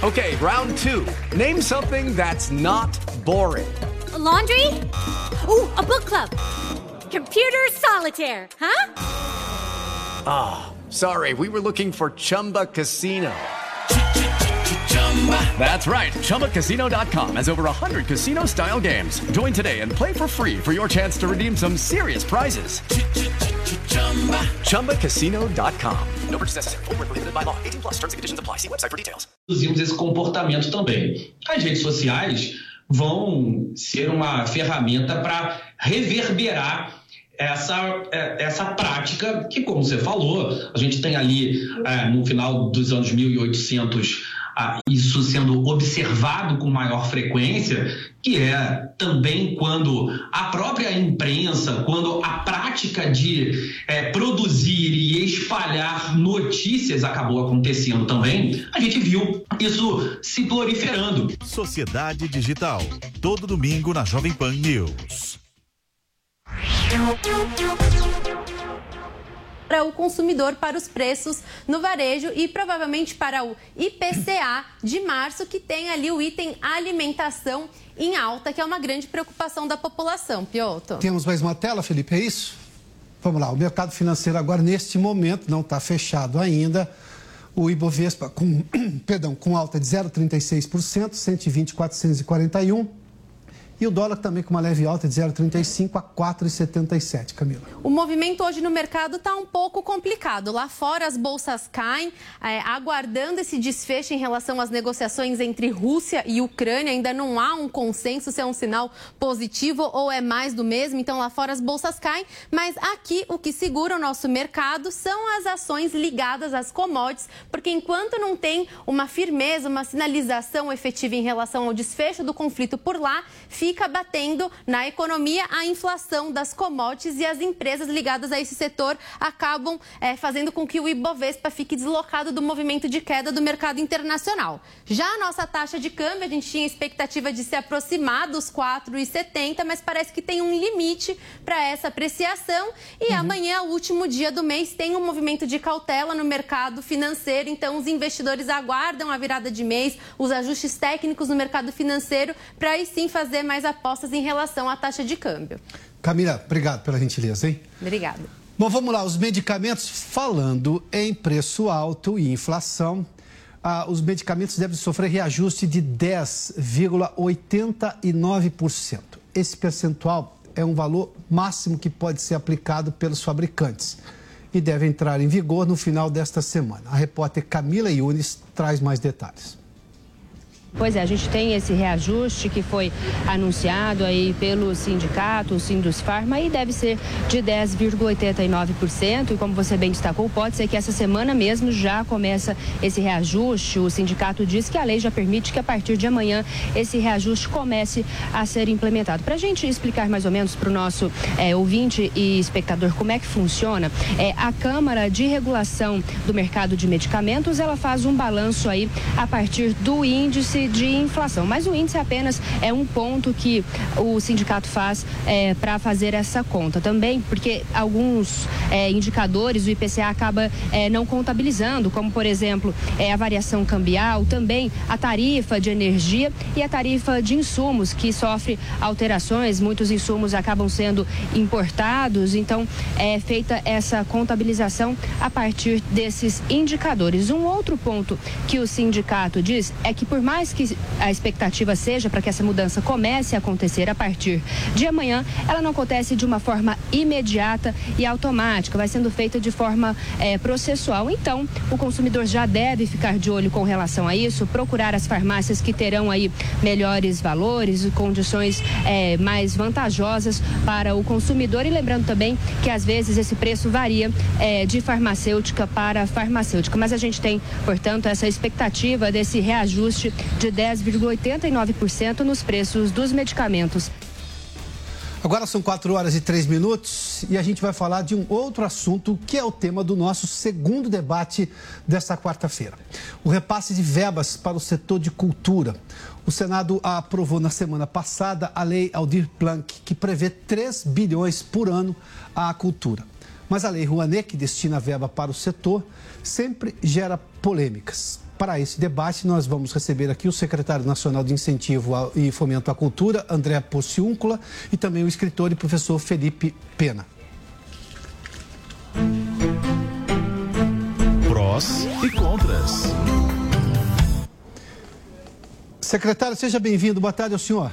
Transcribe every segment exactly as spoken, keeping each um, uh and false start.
Okay, round two. Name something that's not boring. A laundry? Ooh, a book club. Computer solitaire, huh? Ah, oh, sorry, we were looking for Chumba Casino. That's right, Chumba Casino dot com has over one hundred casino-style games. Join today and play for free for your chance to redeem some serious prizes. Chumba Casino dot com. No purchase necessary. Void where prohibited by law. eighteen plus terms and conditions apply. See website for details. Reduzimos esse comportamento também. As redes sociais vão ser uma ferramenta para reverberar essa, essa prática que, como você falou, a gente tem ali é, no final dos anos mil e oitocentos ah, isso sendo observado com maior frequência, que é também quando a própria imprensa, quando a prática de é, produzir e espalhar notícias acabou acontecendo também, a gente viu isso se proliferando. Sociedade Digital, todo domingo na Jovem Pan News. Para o consumidor, para os preços no varejo e provavelmente para o I P C A de março, que tem ali o item alimentação em alta, que é uma grande preocupação da população. Piotr. Temos mais uma tela, Felipe, é isso? Vamos lá, o mercado financeiro agora, neste momento, não está fechado ainda. O Ibovespa com, perdão, com alta de zero vírgula trinta e seis por cento, cento e vinte mil quatrocentos e quarenta e um. E o dólar também com uma leve alta de zero vírgula trinta e cinco a quatro vírgula setenta e sete, Camila. O movimento hoje no mercado está um pouco complicado. Lá fora as bolsas caem, é, aguardando esse desfecho em relação às negociações entre Rússia e Ucrânia. Ainda não há um consenso se é um sinal positivo ou é mais do mesmo. Então lá fora as bolsas caem, mas aqui o que segura o nosso mercado são as ações ligadas às commodities, porque enquanto não tem uma firmeza, uma sinalização efetiva em relação ao desfecho do conflito por lá, fica fica batendo na economia a inflação das commodities e as empresas ligadas a esse setor acabam é, fazendo com que o Ibovespa fique deslocado do movimento de queda do mercado internacional. Já a nossa taxa de câmbio, a gente tinha expectativa de se aproximar dos quatro vírgula setenta, mas parece que tem um limite para essa apreciação e uhum. amanhã, o último dia do mês, tem um movimento de cautela no mercado financeiro, então os investidores aguardam a virada de mês, os ajustes técnicos no mercado financeiro para aí sim fazer mais apostas em relação à taxa de câmbio. Camila, obrigado pela gentileza, hein? Obrigada. Bom, vamos lá, os medicamentos, falando em preço alto e inflação, ah, os medicamentos devem sofrer reajuste de dez vírgula oitenta e nove por cento. Esse percentual é um valor máximo que pode ser aplicado pelos fabricantes e deve entrar em vigor no final desta semana. A repórter Camila Yunes traz mais detalhes. Pois é, a gente tem esse reajuste que foi anunciado aí pelo sindicato, o Sindusfarma, e deve ser de dez vírgula oitenta e nove por cento. E como você bem destacou, pode ser que essa semana mesmo já começa esse reajuste. O sindicato diz que a lei já permite que a partir de amanhã esse reajuste comece a ser implementado. Para a gente explicar mais ou menos para o nosso é, ouvinte e espectador como é que funciona, é, a Câmara de Regulação do Mercado de Medicamentos, ela faz um balanço aí a partir do índice de inflação, mas o índice apenas é um ponto que o sindicato faz é, para fazer essa conta também, porque alguns é, indicadores o I P C A acaba é, não contabilizando, como por exemplo é, a variação cambial, também a tarifa de energia e a tarifa de insumos, que sofre alterações, muitos insumos acabam sendo importados, então é feita essa contabilização a partir desses indicadores. Um outro ponto que o sindicato diz é que por mais que a expectativa seja para que essa mudança comece a acontecer a partir de amanhã, ela não acontece de uma forma imediata e automática, vai sendo feita de forma é, processual. Então, o consumidor já deve ficar de olho com relação a isso, procurar as farmácias que terão aí melhores valores e condições é, mais vantajosas para o consumidor. E lembrando também que às vezes esse preço varia é, de farmacêutica para farmacêutica, mas a gente tem, portanto, essa expectativa desse reajuste de dez vírgula oitenta e nove por cento nos preços dos medicamentos. Agora são quatro horas e três minutos e a gente vai falar de um outro assunto que é o tema do nosso segundo debate desta quarta-feira. O repasse de verbas para o setor de cultura. O Senado aprovou na semana passada a Lei Aldir Blanc, que prevê três bilhões por ano à cultura. Mas a Lei Rouanet, que destina verba para o setor, sempre gera polêmicas. Para esse debate, nós vamos receber aqui o secretário nacional de Incentivo e Fomento à Cultura, André Porciúncula, e também o escritor e professor Felipe Pena. Prós e contras. Secretário, seja bem-vindo. Boa tarde ao senhor.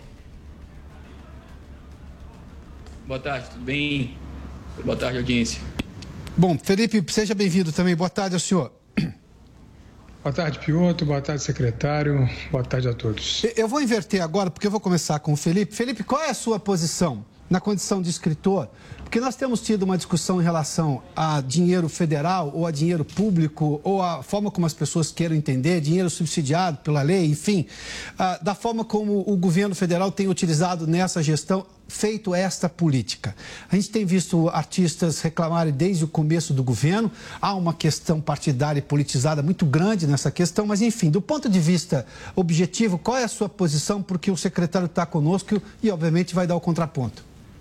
Boa tarde, tudo bem? Boa tarde, audiência. Bom, Felipe, seja bem-vindo também. Boa tarde ao senhor. Boa tarde, Piotr. Boa tarde, secretário. Boa tarde a todos. Eu vou inverter agora, porque eu vou começar com o Felipe. Felipe, qual é a sua posição na condição de escritor? Porque nós temos tido uma discussão em relação a dinheiro federal ou a dinheiro público ou a forma como as pessoas queiram entender, dinheiro subsidiado pela lei, enfim, da forma como o governo federal tem utilizado nessa gestão, feito esta política. A gente tem visto artistas reclamarem desde o começo do governo, há uma questão partidária e politizada muito grande nessa questão, mas enfim, do ponto de vista objetivo, qual é a sua posição? Porque o secretário está conosco e obviamente vai dar o contraponto.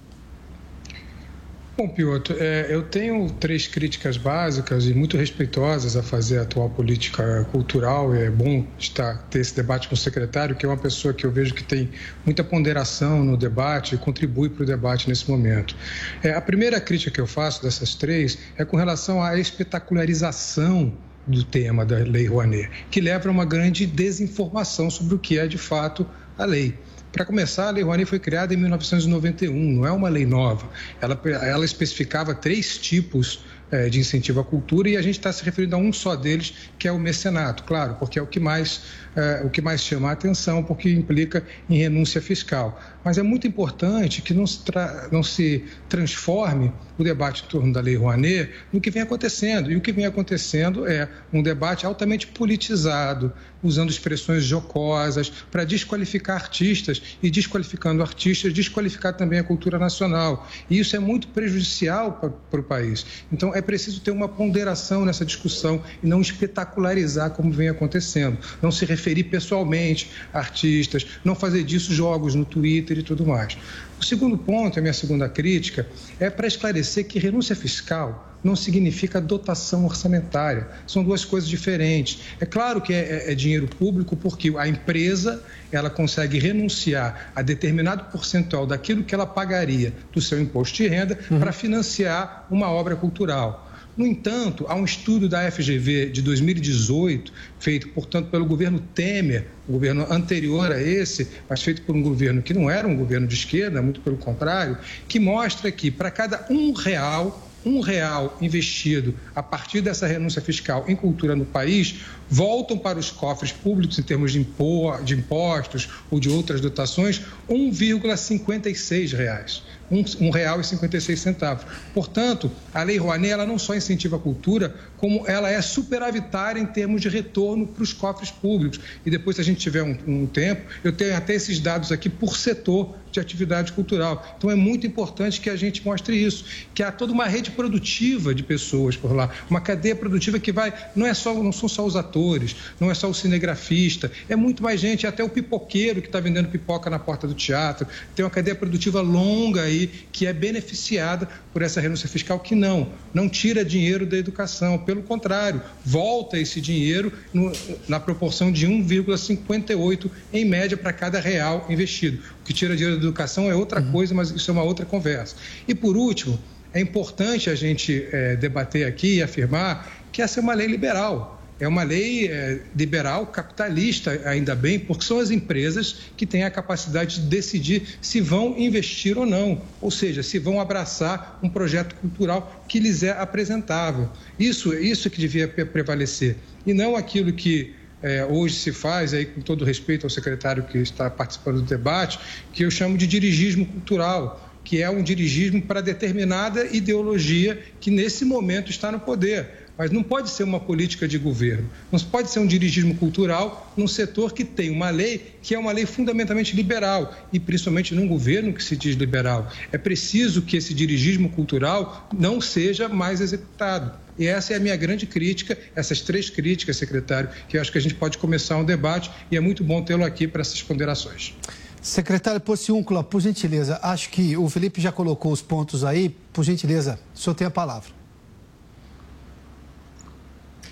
Bom, Piotr, é, eu tenho três críticas básicas e muito respeitosas a fazer a atual política cultural. É bom estar, ter esse debate com o secretário, que é uma pessoa que eu vejo que tem muita ponderação no debate e contribui para o debate nesse momento. É, a primeira crítica que eu faço dessas três é com relação à espetacularização do tema da Lei Rouanet, que leva a uma grande desinformação sobre o que é de fato a lei. Para começar, a Lei Rouanet foi criada em mil novecentos e noventa e um, não é uma lei nova. Ela, ela especificava três tipos é, de incentivo à cultura e a gente está se referindo a um só deles, que é o mecenato, claro, porque é o que mais, é, o que mais chama a atenção, porque implica em renúncia fiscal. Mas é muito importante que não se, tra... não se transforme o debate em torno da Lei Rouanet no que vem acontecendo. E o que vem acontecendo é um debate altamente politizado, usando expressões jocosas para desqualificar artistas e, desqualificando artistas, desqualificar também a cultura nacional. E isso é muito prejudicial para, para o país. Então, é preciso ter uma ponderação nessa discussão e não espetacularizar como vem acontecendo. Não se referir pessoalmente a artistas, não fazer disso jogos no Twitter e tudo mais. O segundo ponto, a minha segunda crítica, é para esclarecer que renúncia fiscal não significa dotação orçamentária. São duas coisas diferentes. É claro que é, é dinheiro público porque a empresa ela consegue renunciar a determinado percentual daquilo que ela pagaria do seu imposto de renda uhum. para financiar uma obra cultural. No entanto, há um estudo da F G V de dois mil e dezoito, feito, portanto, pelo governo Temer, o governo anterior a esse, mas feito por um governo que não era um governo de esquerda, muito pelo contrário, que mostra que para cada um real, um real investido a partir dessa renúncia fiscal em cultura no país, voltam para os cofres públicos, em termos de, impo, de impostos ou de outras dotações, um vírgula cinquenta e seis reais. um real e cinquenta e seis centavos. Portanto, a Lei Rouanet ela não só incentiva a cultura, como ela é superavitária em termos de retorno para os cofres públicos. E depois, se a gente tiver um, um tempo, eu tenho até esses dados aqui por setor de atividade cultural. Então, é muito importante que a gente mostre isso, que há toda uma rede produtiva de pessoas por lá, uma cadeia produtiva que vai, não, é só, não são só os atores, não é só o cinegrafista, é muito mais gente, até o pipoqueiro que está vendendo pipoca na porta do teatro, tem uma cadeia produtiva longa aí, que é beneficiada por essa renúncia fiscal, que não, não tira dinheiro da educação, pelo contrário, volta esse dinheiro no, na proporção de um vírgula cinquenta e oito em média para cada real investido. O que tira dinheiro da educação é outra coisa, mas isso é uma outra conversa. E por último, é importante a gente é, debater aqui e afirmar que essa é uma lei liberal. É uma lei é, liberal, capitalista, ainda bem, porque são as empresas que têm a capacidade de decidir se vão investir ou não, ou seja, se vão abraçar um projeto cultural que lhes é apresentável. Isso, isso que devia prevalecer, e não aquilo que é, hoje se faz, aí, com todo respeito ao secretário que está participando do debate, que eu chamo de dirigismo cultural, que é um dirigismo para determinada ideologia que nesse momento está no poder. Mas não pode ser uma política de governo, não pode ser um dirigismo cultural num setor que tem uma lei que é uma lei fundamentalmente liberal e principalmente num governo que se diz liberal. É preciso que esse dirigismo cultural não seja mais executado. E essa é a minha grande crítica, essas três críticas, secretário, que eu acho que a gente pode começar um debate e é muito bom tê-lo aqui para essas ponderações. Secretário Porciúncula, por gentileza, acho que o Felipe já colocou os pontos aí, por gentileza, o senhor tem a palavra.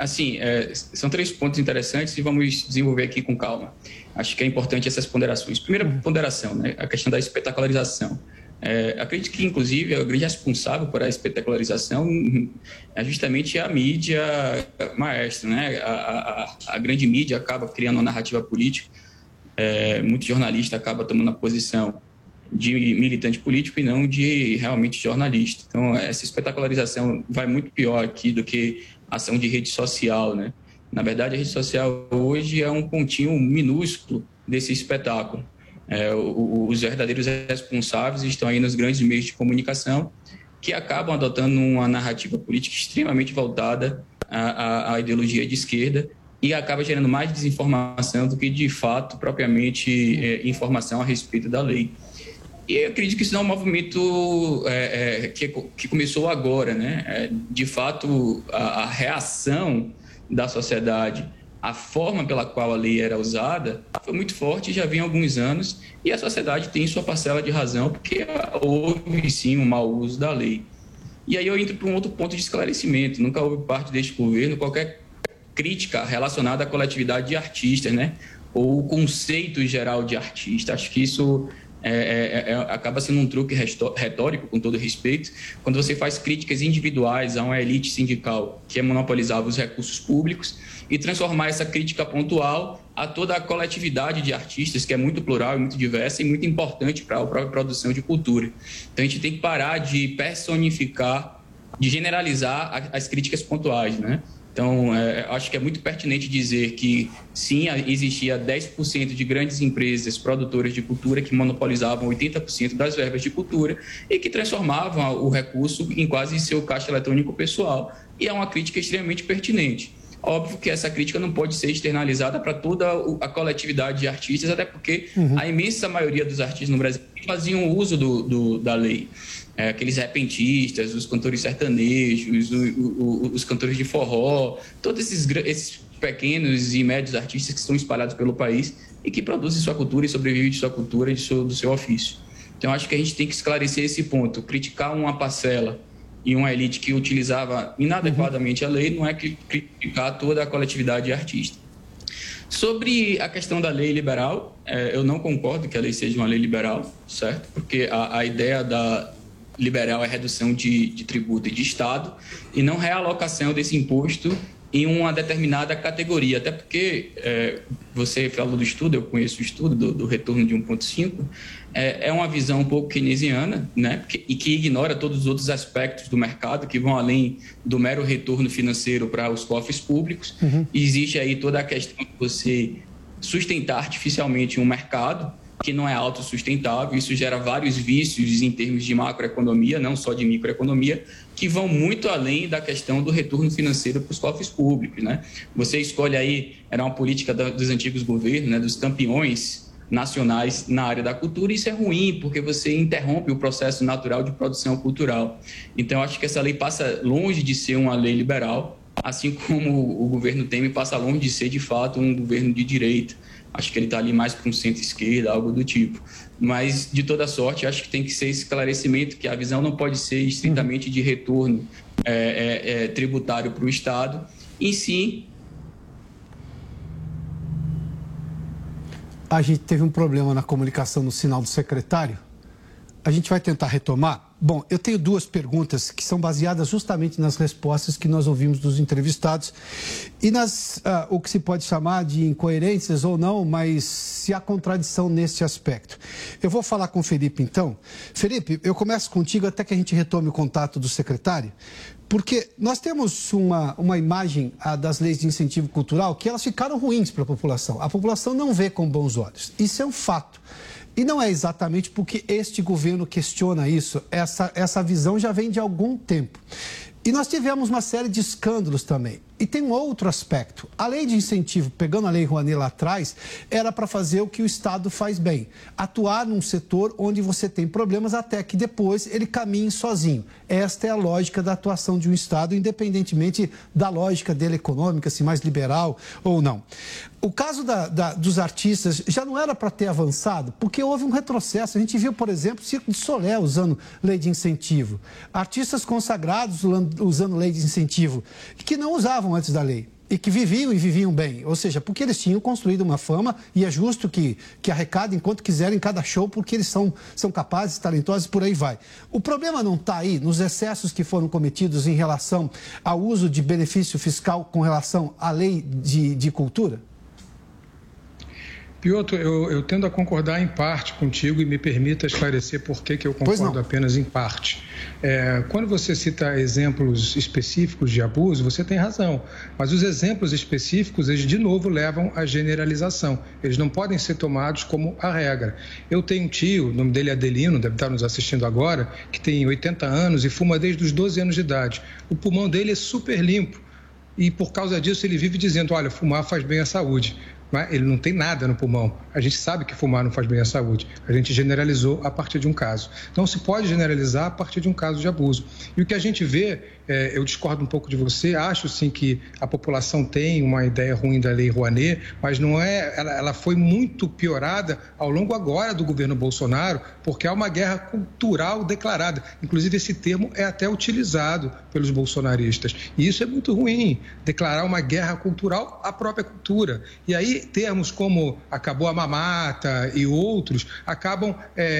assim, é, são três pontos interessantes e vamos desenvolver aqui com calma. Acho que é importante essas ponderações. Primeira ponderação, né, a questão da espetacularização. É, acredito que, inclusive, o grande responsável por a espetacularização é justamente a mídia maestra, né? A, a, a grande mídia acaba criando uma narrativa política, é, muito jornalista acaba tomando a posição de militante político e não de realmente jornalista. Então, essa espetacularização vai muito pior aqui do que a ação de rede social, né? Na verdade, a rede social hoje é um pontinho minúsculo desse espetáculo. É, os verdadeiros responsáveis estão aí nos grandes meios de comunicação que acabam adotando uma narrativa política extremamente voltada à, à, à ideologia de esquerda e acaba gerando mais desinformação do que, de fato, propriamente é, informação a respeito da lei. E eu acredito que isso não é um movimento é, é, que, que começou agora, né? É, de fato, a, a reação da sociedade, a forma pela qual a lei era usada foi muito forte, já vinha há alguns anos, e a sociedade tem sua parcela de razão, porque houve sim um mau uso da lei. E aí eu entro para um outro ponto de esclarecimento. Nunca houve parte deste governo qualquer crítica relacionada à coletividade de artistas, né? Ou o conceito geral de artista. Acho que isso é, é, é, acaba sendo um truque retórico, com todo respeito, quando você faz críticas individuais a uma elite sindical que monopolizava os recursos públicos e transformar essa crítica pontual a toda a coletividade de artistas, que é muito plural e muito diversa e muito importante para a própria produção de cultura. Então, a gente tem que parar de personificar, de generalizar as críticas pontuais, né? Então, é, acho que é muito pertinente dizer que, sim, existia dez por cento de grandes empresas produtoras de cultura que monopolizavam oitenta por cento das verbas de cultura e que transformavam o recurso em quase seu caixa eletrônico pessoal. E é uma crítica extremamente pertinente. Óbvio que essa crítica não pode ser externalizada para toda a coletividade de artistas, até porque uhum. a imensa maioria dos artistas no Brasil faziam uso do, do, da lei. É, aqueles repentistas, os cantores sertanejos, o, o, os cantores de forró, todos esses, esses pequenos e médios artistas que estão espalhados pelo país e que produzem sua cultura e sobrevivem de sua cultura e de seu, do seu ofício. Então, acho que a gente tem que esclarecer esse ponto. Criticar uma parcela e uma elite que utilizava inadequadamente a lei não é criticar toda a coletividade de artistas. Sobre a questão da lei liberal, é, eu não concordo que a lei seja uma lei liberal, certo? Porque a, a ideia da liberal é redução de, de tributo e de Estado e não realocação desse imposto em uma determinada categoria. Até porque, é, você falou do estudo, eu conheço o estudo do, do retorno de um ponto cinco, é, é uma visão um pouco keynesiana, né? Porque, e que ignora todos os outros aspectos do mercado que vão além do mero retorno financeiro para os cofres públicos. Uhum. E existe aí toda a questão de você sustentar artificialmente um mercado que não é autossustentável. Isso gera vários vícios em termos de macroeconomia, não só de microeconomia, que vão muito além da questão do retorno financeiro para os cofres públicos, né? Você escolhe aí, era uma política dos antigos governos, né, dos campeões nacionais na área da cultura, e isso é ruim, porque você interrompe o processo natural de produção cultural. Então, eu acho que essa lei passa longe de ser uma lei liberal, assim como o governo Temer passa longe de ser, de fato, um governo de direita. Acho que ele está ali mais para um centro-esquerda, algo do tipo. Mas, de toda sorte, acho que tem que ser esse esclarecimento, que a visão não pode ser estritamente de retorno é, é, é, tributário para o Estado, e sim... A gente teve um problema na comunicação no sinal do secretário. A gente vai tentar retomar. Bom, eu tenho duas perguntas que são baseadas justamente nas respostas que nós ouvimos dos entrevistados e nas, uh, o que se pode chamar de incoerências ou não, mas se há contradição nesse aspecto. Eu vou falar com o Felipe, então. Felipe, eu começo contigo até que a gente retome o contato do secretário, porque nós temos uma, uma imagem ah, das leis de incentivo cultural que elas ficaram ruins para a população. A população não vê com bons olhos. Isso é um fato. E não é exatamente porque este governo questiona isso, essa, essa visão já vem de algum tempo. E nós tivemos uma série de escândalos também. E tem um outro aspecto. A lei de incentivo, pegando a Lei Rouanet lá atrás, era para fazer o que o Estado faz bem. Atuar num setor onde você tem problemas até que depois ele caminhe sozinho. Esta é a lógica da atuação de um Estado, independentemente da lógica dele econômica, se mais liberal ou não. O caso da, da, dos artistas já não era para ter avançado, porque houve um retrocesso. A gente viu, por exemplo, Circo de Solé usando lei de incentivo. Artistas consagrados usando lei de incentivo, que não usavam antes da lei. E que viviam e viviam bem, ou seja, porque eles tinham construído uma fama e é justo que, que arrecadem enquanto quiserem cada show, porque eles são, são capazes, talentosos e por aí vai. O problema não está aí nos excessos que foram cometidos em relação ao uso de benefício fiscal com relação à lei de, de cultura? Piotr, eu, eu tendo a concordar em parte contigo e me permita esclarecer por que, que eu concordo apenas em parte. É, quando você cita exemplos específicos de abuso, você tem razão, mas os exemplos específicos, eles de novo levam à generalização. Eles não podem ser tomados como a regra. Eu tenho um tio, o nome dele é Adelino, deve estar nos assistindo agora, que tem oitenta anos e fuma desde os doze anos de idade. O pulmão dele é super limpo e por causa disso ele vive dizendo, olha, fumar faz bem à saúde. Ele não tem nada no pulmão. A gente sabe que fumar não faz bem à saúde. A gente generalizou a partir de um caso. Não se pode generalizar a partir de um caso de abuso. E o que a gente vê, é, eu discordo um pouco de você, acho sim que a população tem uma ideia ruim da Lei Rouanet, mas não é, ela, ela foi muito piorada ao longo agora do governo Bolsonaro, porque há uma guerra cultural declarada. Inclusive, esse termo é até utilizado pelos bolsonaristas. E isso é muito ruim, declarar uma guerra cultural à própria cultura. E aí, termos como acabou a mamata e outros acabam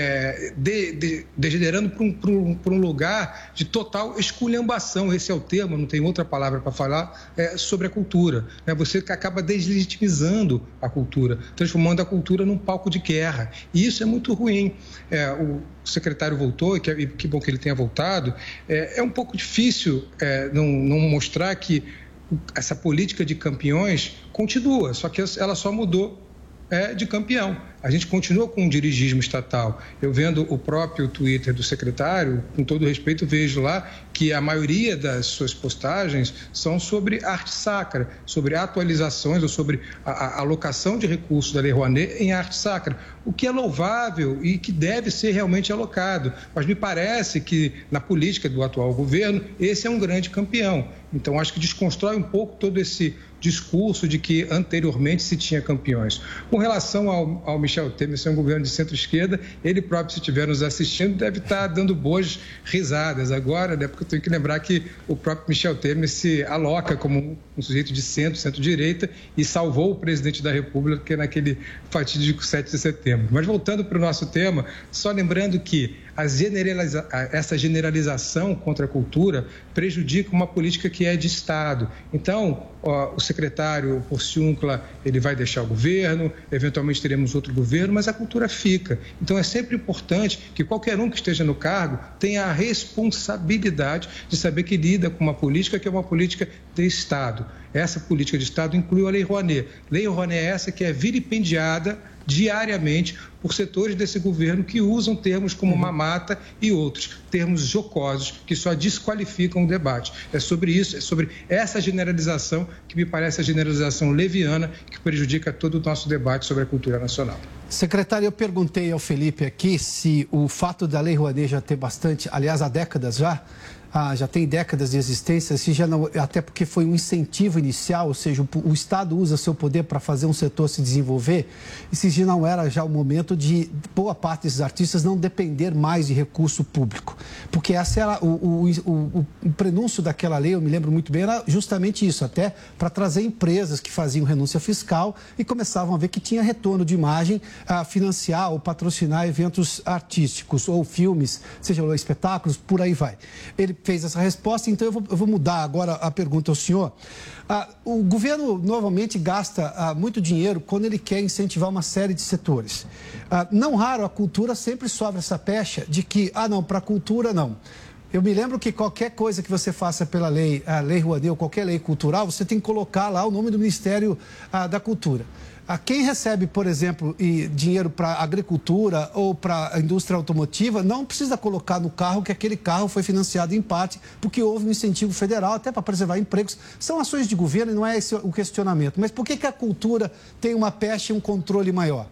é, de, de, degenerando para um, um, um lugar de total esculhambação, esse é o termo, não tem outra palavra para falar, é, sobre a cultura. Né? Você acaba deslegitimizando a cultura, transformando a cultura num palco de guerra. E isso é muito ruim. É, o secretário voltou, e que, e que bom que ele tenha voltado. É, é um pouco difícil é, não, não mostrar que essa política de campeões continua, só que ela só mudou é, de campeão. A gente continua com um dirigismo estatal. Eu vendo o próprio Twitter do secretário, com todo respeito, vejo lá que a maioria das suas postagens são sobre arte sacra, sobre atualizações ou sobre a, a alocação de recursos da Lei Rouanet em arte sacra, o que é louvável e que deve ser realmente alocado. Mas me parece que, na política do atual governo, esse é um grande campeão. Então, acho que desconstrói um pouco todo esse discurso de que anteriormente se tinha campeões. Com relação ao, ao Michel Temer ser um governo de centro-esquerda, ele próprio, se estiver nos assistindo, deve estar dando boas risadas agora, né? Porque eu tenho que lembrar que o próprio Michel Temer se aloca como um sujeito de centro, centro-direita e salvou o presidente da República naquele fatídico sete de setembro. Mas voltando para o nosso tema, só lembrando que a generaliza... essa generalização contra a cultura prejudica uma política que é de Estado. Então, ó, o secretário Porciúncula, ele vai deixar o governo, eventualmente teremos outro governo, mas a cultura fica. Então, é sempre importante que qualquer um que esteja no cargo tenha a responsabilidade de saber que lida com uma política que é uma política de Estado. Essa política de Estado inclui a Lei Rouanet. Lei Rouanet é essa que é vilipendiada diariamente por setores desse governo que usam termos como mamata e outros, termos jocosos que só desqualificam o debate. É sobre isso, é sobre essa generalização que me parece a generalização leviana que prejudica todo o nosso debate sobre a cultura nacional. Secretário, eu perguntei ao Felipe aqui se o fato da Lei Rouanet já ter bastante, aliás, há décadas já, Ah, já tem décadas de existência, se já não, até porque foi um incentivo inicial, ou seja, o, o Estado usa seu poder para fazer um setor se desenvolver, e se já não era já o momento de boa parte desses artistas não depender mais de recurso público. Porque essa era o, o, o, o prenúncio daquela lei, eu me lembro muito bem, era justamente isso, até para trazer empresas que faziam renúncia fiscal e começavam a ver que tinha retorno de imagem a financiar ou patrocinar eventos artísticos ou filmes, seja lá espetáculos, por aí vai. Ele fez essa resposta, então eu vou, eu vou mudar agora a pergunta ao senhor. Ah, o governo normalmente gasta ah, muito dinheiro quando ele quer incentivar uma série de setores. Ah, não raro, a cultura sempre sofre essa pecha de que, ah não, para a cultura não. Eu me lembro que qualquer coisa que você faça pela lei, a Lei Rouanet ou qualquer lei cultural, você tem que colocar lá o nome do Ministério ah, da Cultura. A quem recebe, por exemplo, dinheiro para agricultura ou para a indústria automotiva, não precisa colocar no carro que aquele carro foi financiado em parte porque houve um incentivo federal até para preservar empregos. São ações de governo e não é esse o questionamento. Mas por que que a cultura tem uma pecha e um controle maior?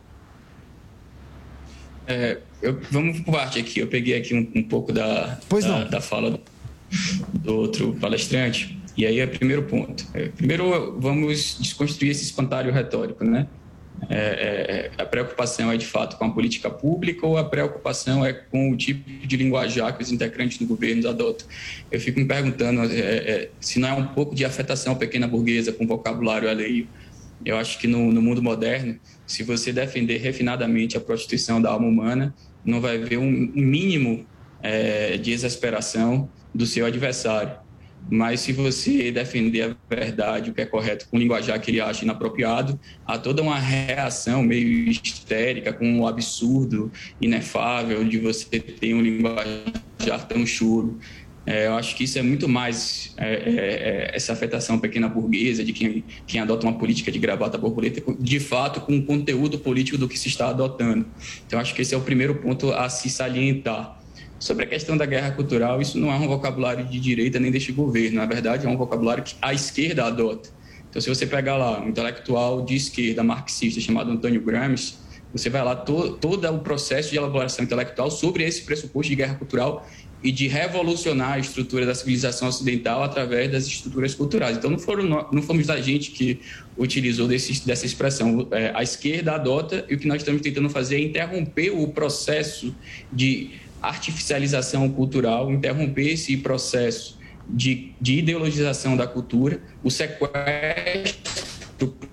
É, eu, vamos por parte aqui. Eu peguei aqui um, um pouco da, da, da fala do, do outro palestrante. E aí é o primeiro ponto. Primeiro, vamos desconstruir esse espantalho retórico, né? É, é, a preocupação é, de fato, com a política pública ou a preocupação é com o tipo de linguajar que os integrantes do governo adotam? Eu fico me perguntando é, é, se não é um pouco de afetação pequena burguesa com vocabulário alheio. Eu acho que no, no mundo moderno, se você defender refinadamente a prostituição da alma humana, não vai haver um, um mínimo é, de exasperação do seu adversário. Mas se você defender a verdade, o que é correto, com o linguajar que ele acha inapropriado, há toda uma reação meio histérica, com o absurdo inefável de você ter um linguajar tão churo. É, eu acho que isso é muito mais é, é, essa afetação pequena burguesa de quem, quem adota uma política de gravata borboleta, de fato, com o conteúdo político do que se está adotando. Então, acho que esse é o primeiro ponto a se salientar. Sobre a questão da guerra cultural, isso não é um vocabulário de direita nem deste governo. Na verdade, é um vocabulário que a esquerda adota. Então, se você pegar lá um intelectual de esquerda marxista chamado Antônio Gramsci, você vai lá to, todo o processo de elaboração intelectual sobre esse pressuposto de guerra cultural e de revolucionar a estrutura da civilização ocidental através das estruturas culturais. Então, não, foram, não fomos da gente que utilizou desse, dessa expressão. É, a esquerda adota e o que nós estamos tentando fazer é interromper o processo de artificialização cultural, interromper esse processo de, de ideologização da cultura, o sequestro.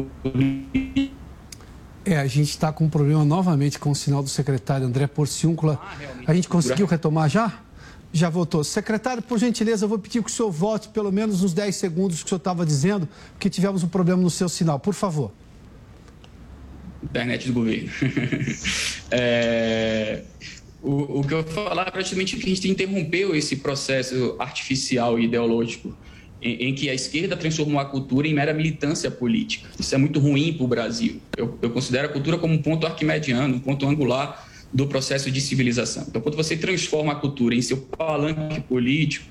É, a gente está com um problema novamente com o sinal do secretário André Porciúncula. Ah, a gente conseguiu retomar já? Já voltou. Secretário, por gentileza, eu vou pedir que o senhor volte pelo menos uns dez segundos que o senhor estava dizendo, porque tivemos um problema no seu sinal. Por favor. Internet do governo. é... O, o que eu vou falar é praticamente que a gente interrompeu esse processo artificial e ideológico em, em que a esquerda transformou a cultura em mera militância política. Isso é muito ruim para o Brasil. Eu, eu considero a cultura como um ponto arquimediano, um ponto angular do processo de civilização. Então, quando você transforma a cultura em seu palanque político,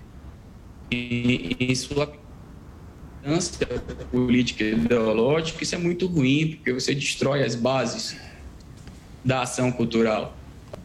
em, em sua militância política e ideológica, isso é muito ruim, porque você destrói as bases da ação cultural.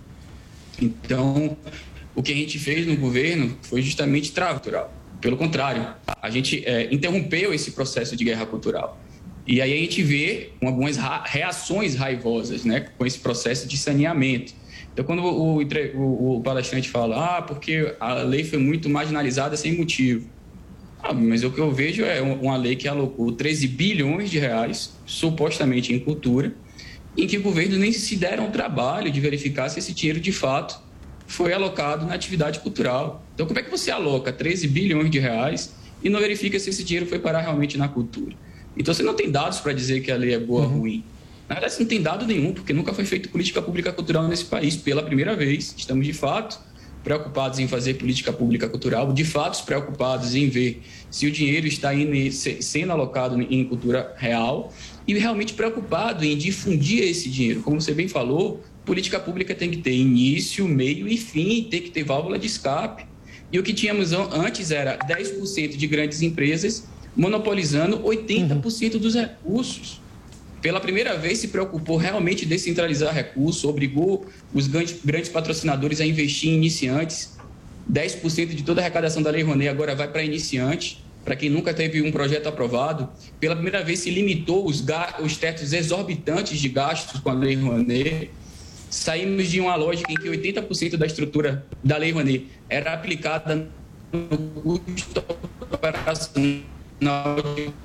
Então, o que a gente fez no governo foi justamente travar cultural. Pelo contrário, a gente é, interrompeu esse processo de guerra cultural. E aí a gente vê algumas reações raivosas, né, com esse processo de saneamento. Então, quando o, o, o palestrante fala, ah, porque a lei foi muito marginalizada sem motivo. Ah, mas o que eu vejo é uma lei que alocou treze bilhões de reais, supostamente em cultura, em que o governo nem se deram o trabalho de verificar se esse dinheiro, de fato, foi alocado na atividade cultural. Então, como é que você aloca treze bilhões de reais e não verifica se esse dinheiro foi parar realmente na cultura? Então, você não tem dados para dizer que a lei é boa ou ruim. Na verdade, você não tem dado nenhum, porque nunca foi feita política pública cultural nesse país. Pela primeira vez, estamos, de fato, preocupados em fazer política pública cultural, de fato, preocupados em ver se o dinheiro está indo, sendo alocado em cultura real, e realmente preocupado em difundir esse dinheiro. Como você bem falou, política pública tem que ter início, meio e fim, tem que ter válvula de escape. E o que tínhamos antes era dez por cento de grandes empresas monopolizando oitenta por cento dos recursos. Pela primeira vez se preocupou realmente em descentralizar recursos, obrigou os grandes, grandes patrocinadores a investir em iniciantes. dez por cento de toda a arrecadação da Lei Rouanet agora vai para iniciante. Para quem nunca teve um projeto aprovado, pela primeira vez se limitou os, os tetos exorbitantes de gastos com a Lei Rouanet. Saímos de uma lógica em que oitenta por cento da estrutura da Lei Rouanet era aplicada no custo operacional.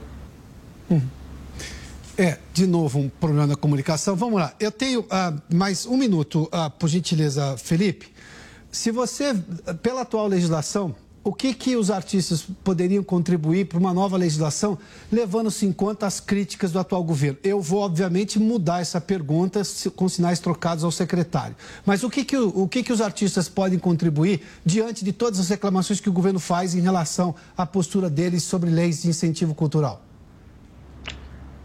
É, de novo, um problema na comunicação. Vamos lá, eu tenho uh, mais um minuto, uh, por gentileza, Felipe. Se você, pela atual legislação, o que, que os artistas poderiam contribuir para uma nova legislação, levando-se em conta as críticas do atual governo? Eu vou, obviamente, mudar essa pergunta com sinais trocados ao secretário. Mas o que, que, o que, que os artistas podem contribuir diante de todas as reclamações que o governo faz em relação à postura deles sobre leis de incentivo cultural?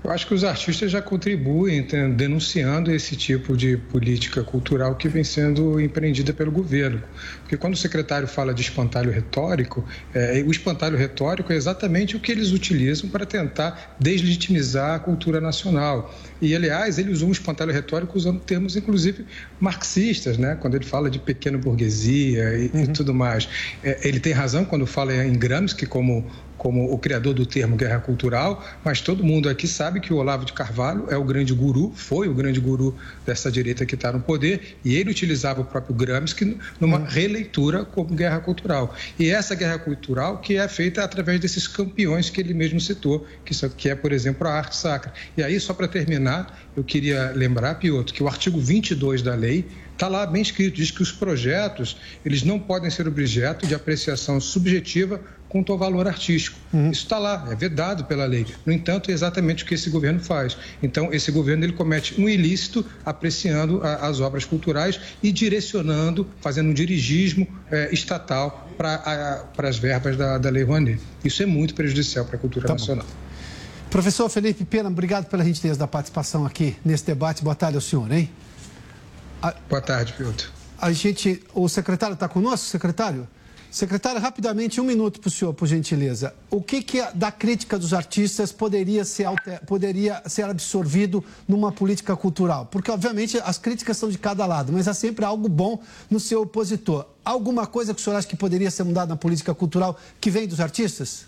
Eu acho que os artistas já contribuem denunciando esse tipo de política cultural que vem sendo empreendida pelo governo. Porque quando o secretário fala de espantalho retórico, é, o espantalho retórico é exatamente o que eles utilizam para tentar deslegitimizar a cultura nacional. E, aliás, ele usou um espantalho retórico usando termos, inclusive, marxistas, né? Quando ele fala de pequena burguesia e, uhum. e tudo mais. É, ele tem razão quando fala em Gramsci como... como o criador do termo guerra cultural, mas todo mundo aqui sabe que o Olavo de Carvalho é o grande guru, foi o grande guru dessa direita que está no poder, e ele utilizava o próprio Gramsci numa releitura como guerra cultural. E essa guerra cultural que é feita através desses campeões que ele mesmo citou, que, que é, por exemplo, a arte sacra. E aí, só para terminar, eu queria lembrar, Piotr, que o artigo vinte e dois da lei está lá bem escrito, diz que os projetos eles não podem ser objeto de apreciação subjetiva quanto ao valor artístico. Uhum. Isso está lá, é vedado pela lei. No entanto, é exatamente o que esse governo faz. Então, esse governo ele comete um ilícito apreciando a, as obras culturais e direcionando, fazendo um dirigismo é, estatal para as verbas da, da Lei Rouanet. Isso é muito prejudicial para a cultura tá nacional. Bom. Professor Felipe Pena, obrigado pela gentileza da participação aqui nesse debate. Boa tarde ao senhor, hein? A... Boa tarde, Piotr. A gente, o secretário está conosco, secretário? Secretário, rapidamente, um minuto para o senhor, por gentileza. O que, que da crítica dos artistas poderia ser, alter, poderia ser absorvido numa política cultural? Porque, obviamente, as críticas são de cada lado, mas há sempre algo bom no seu opositor. Alguma coisa que o senhor acha que poderia ser mudada na política cultural que vem dos artistas?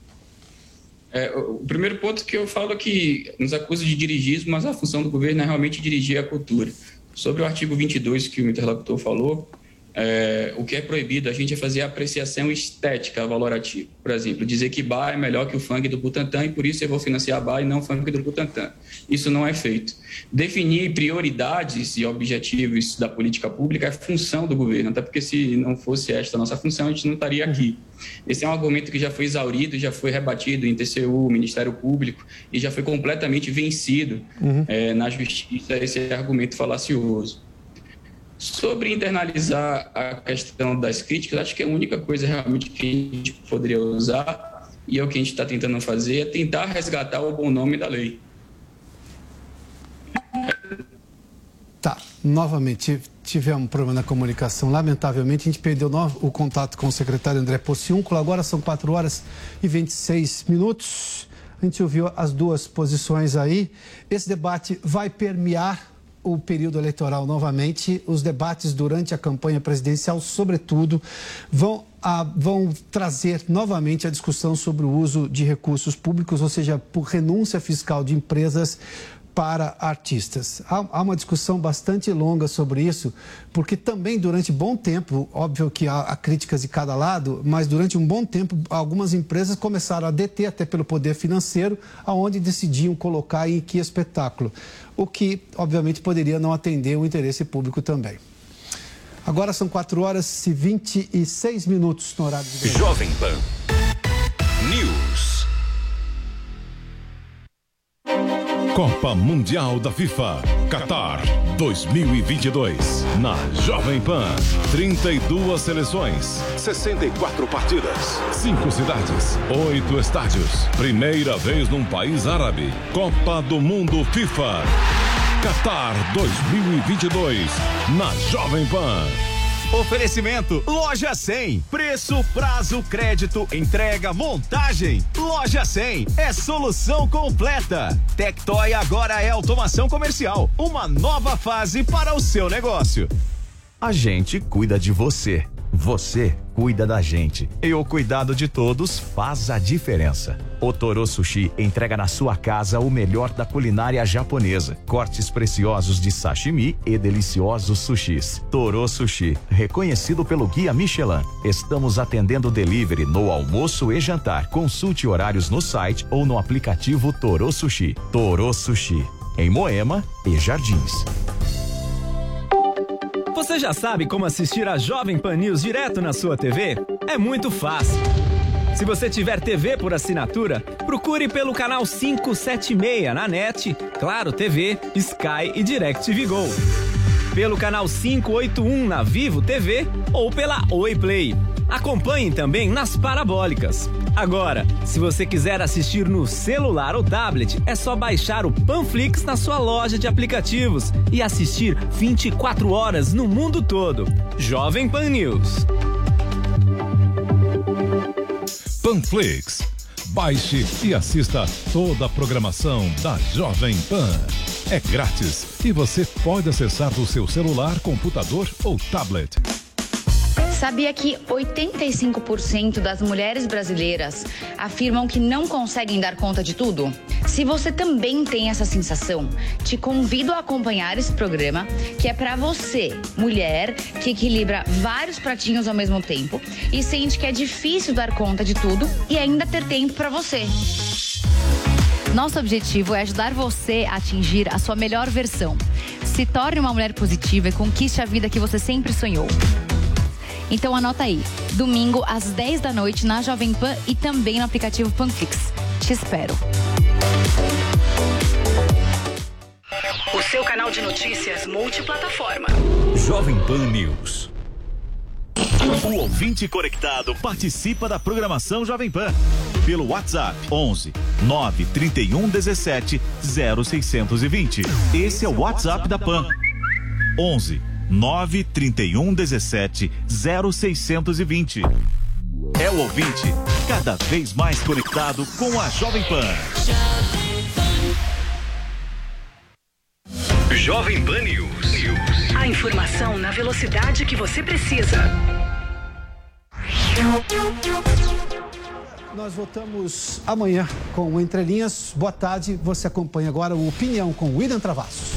É, o primeiro ponto que eu falo é que nos acusa de dirigismo, mas a função do governo é realmente dirigir a cultura. Sobre o artigo vinte e dois que o interlocutor falou, é, o que é proibido a gente é fazer a apreciação estética valorativa. Por exemplo, dizer que bar é melhor que o funk do Butantã e por isso eu vou financiar bar e não funk do Butantã. Isso não é feito. Definir prioridades e objetivos da política pública é função do governo, até porque se não fosse esta a nossa função, a gente não estaria aqui. Esse é um argumento que já foi exaurido, já foi rebatido em T C U, Ministério Público, e já foi completamente vencido uhum. é, na justiça esse argumento falacioso. Sobre internalizar a questão das críticas, acho que a única coisa realmente que a gente poderia usar, e é o que a gente está tentando fazer, é tentar resgatar o bom nome da lei. Tá, novamente tivemos um problema na comunicação. Lamentavelmente, a gente perdeu o contato com o secretário André Porciúncula. Agora são quatro horas e vinte e seis minutos. A gente ouviu as duas posições aí. Esse debate vai permear o período eleitoral novamente. Os debates durante a campanha presidencial, sobretudo, vão, a, vão trazer novamente a discussão sobre o uso de recursos públicos, ou seja, por renúncia fiscal de empresas para artistas. Há, há uma discussão bastante longa sobre isso, porque também durante bom tempo, óbvio que há, há críticas de cada lado, mas durante um bom tempo algumas empresas começaram a deter, até pelo poder financeiro, aonde decidiam colocar em que espetáculo, o que obviamente poderia não atender o interesse público também. Agora são quatro horas e vinte e seis minutos no horário de... Jovem Pan News. Copa Mundial da FIFA Qatar dois mil e vinte e dois. Na Jovem Pan, trinta e duas seleções, sessenta e quatro partidas, cinco cidades, oito estádios. Primeira vez num país árabe. Copa do Mundo FIFA Qatar dois mil e vinte e dois. Na Jovem Pan. Oferecimento Loja cem. Preço, prazo, crédito, entrega, montagem. Loja cem é solução completa. Tectoy agora é automação comercial. Uma nova fase para o seu negócio. A gente cuida de você. Você cuida da gente. E o cuidado de todos faz a diferença. O Toro Sushi entrega na sua casa o melhor da culinária japonesa. Cortes preciosos de sashimi e deliciosos sushis. Toro Sushi, reconhecido pelo Guia Michelin. Estamos atendendo delivery no almoço e jantar. Consulte horários no site ou no aplicativo Toro Sushi. Toro Sushi, em Moema e Jardins. Você já sabe como assistir a Jovem Pan News direto na sua T V? É muito fácil. Se você tiver T V por assinatura, procure pelo canal quinhentos e setenta e seis na NET, Claro T V, Sky e DirecTV Go. Pelo canal quinhentos e oitenta e um na Vivo T V ou pela Oi Play. Acompanhe também nas parabólicas. Agora, se você quiser assistir no celular ou tablet, é só baixar o Panflix na sua loja de aplicativos e assistir vinte e quatro horas no mundo todo. Jovem Pan News. Panflix. Baixe e assista toda a programação da Jovem Pan. É grátis e você pode acessar do seu celular, computador ou tablet. Sabia que oitenta e cinco por cento das mulheres brasileiras afirmam que não conseguem dar conta de tudo? Se você também tem essa sensação, te convido a acompanhar esse programa, que é para você, mulher, que equilibra vários pratinhos ao mesmo tempo e sente que é difícil dar conta de tudo e ainda ter tempo para você. Nosso objetivo é ajudar você a atingir a sua melhor versão. Se torne uma mulher positiva e conquiste a vida que você sempre sonhou. Então anota aí, domingo às dez da noite na Jovem Pan e também no aplicativo Panflix. Te espero. O seu canal de notícias multiplataforma. Jovem Pan News. O ouvinte conectado participa da programação Jovem Pan pelo WhatsApp onze nove trinta e um dezessete zero seiscentos e vinte. Esse é o WhatsApp da Pan. onze nove trinta e um dezessete zero seiscentos e vinte. É o ouvinte cada vez mais conectado com a Jovem Pan. Jovem Pan News. A informação na velocidade que você precisa. Nós voltamos amanhã com o Entre Linhas. Boa tarde. Você acompanha agora o Opinião com William Travassos.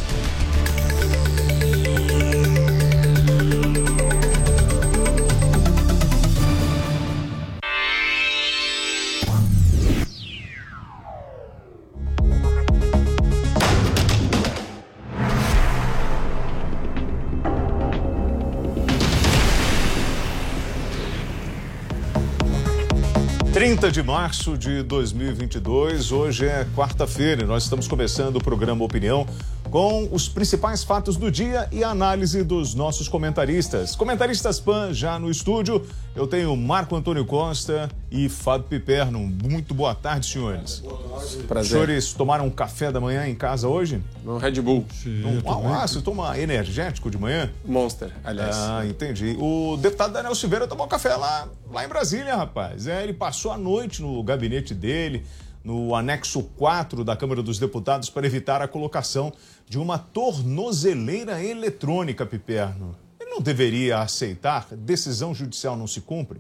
trinta de março de dois mil e vinte e dois, hoje é quarta-feira e nós estamos começando o programa Opinião com os principais fatos do dia e a análise dos nossos comentaristas. Comentaristas Pan já no estúdio, eu tenho Marco Antônio Costa e Fábio Piperno. Muito boa tarde, senhores. Prazer. Senhores tomaram um café da manhã em casa hoje? Um Red Bull. Um, ah, ah, você toma energético de manhã? Monster, aliás. Ah, entendi. O deputado Daniel Silveira tomou café lá, lá em Brasília, rapaz. É, ele passou a noite no gabinete dele, no anexo quatro da Câmara dos Deputados, para evitar a colocação de uma tornozeleira eletrônica, Piperno. Ele não deveria aceitar? Decisão judicial não se cumpre?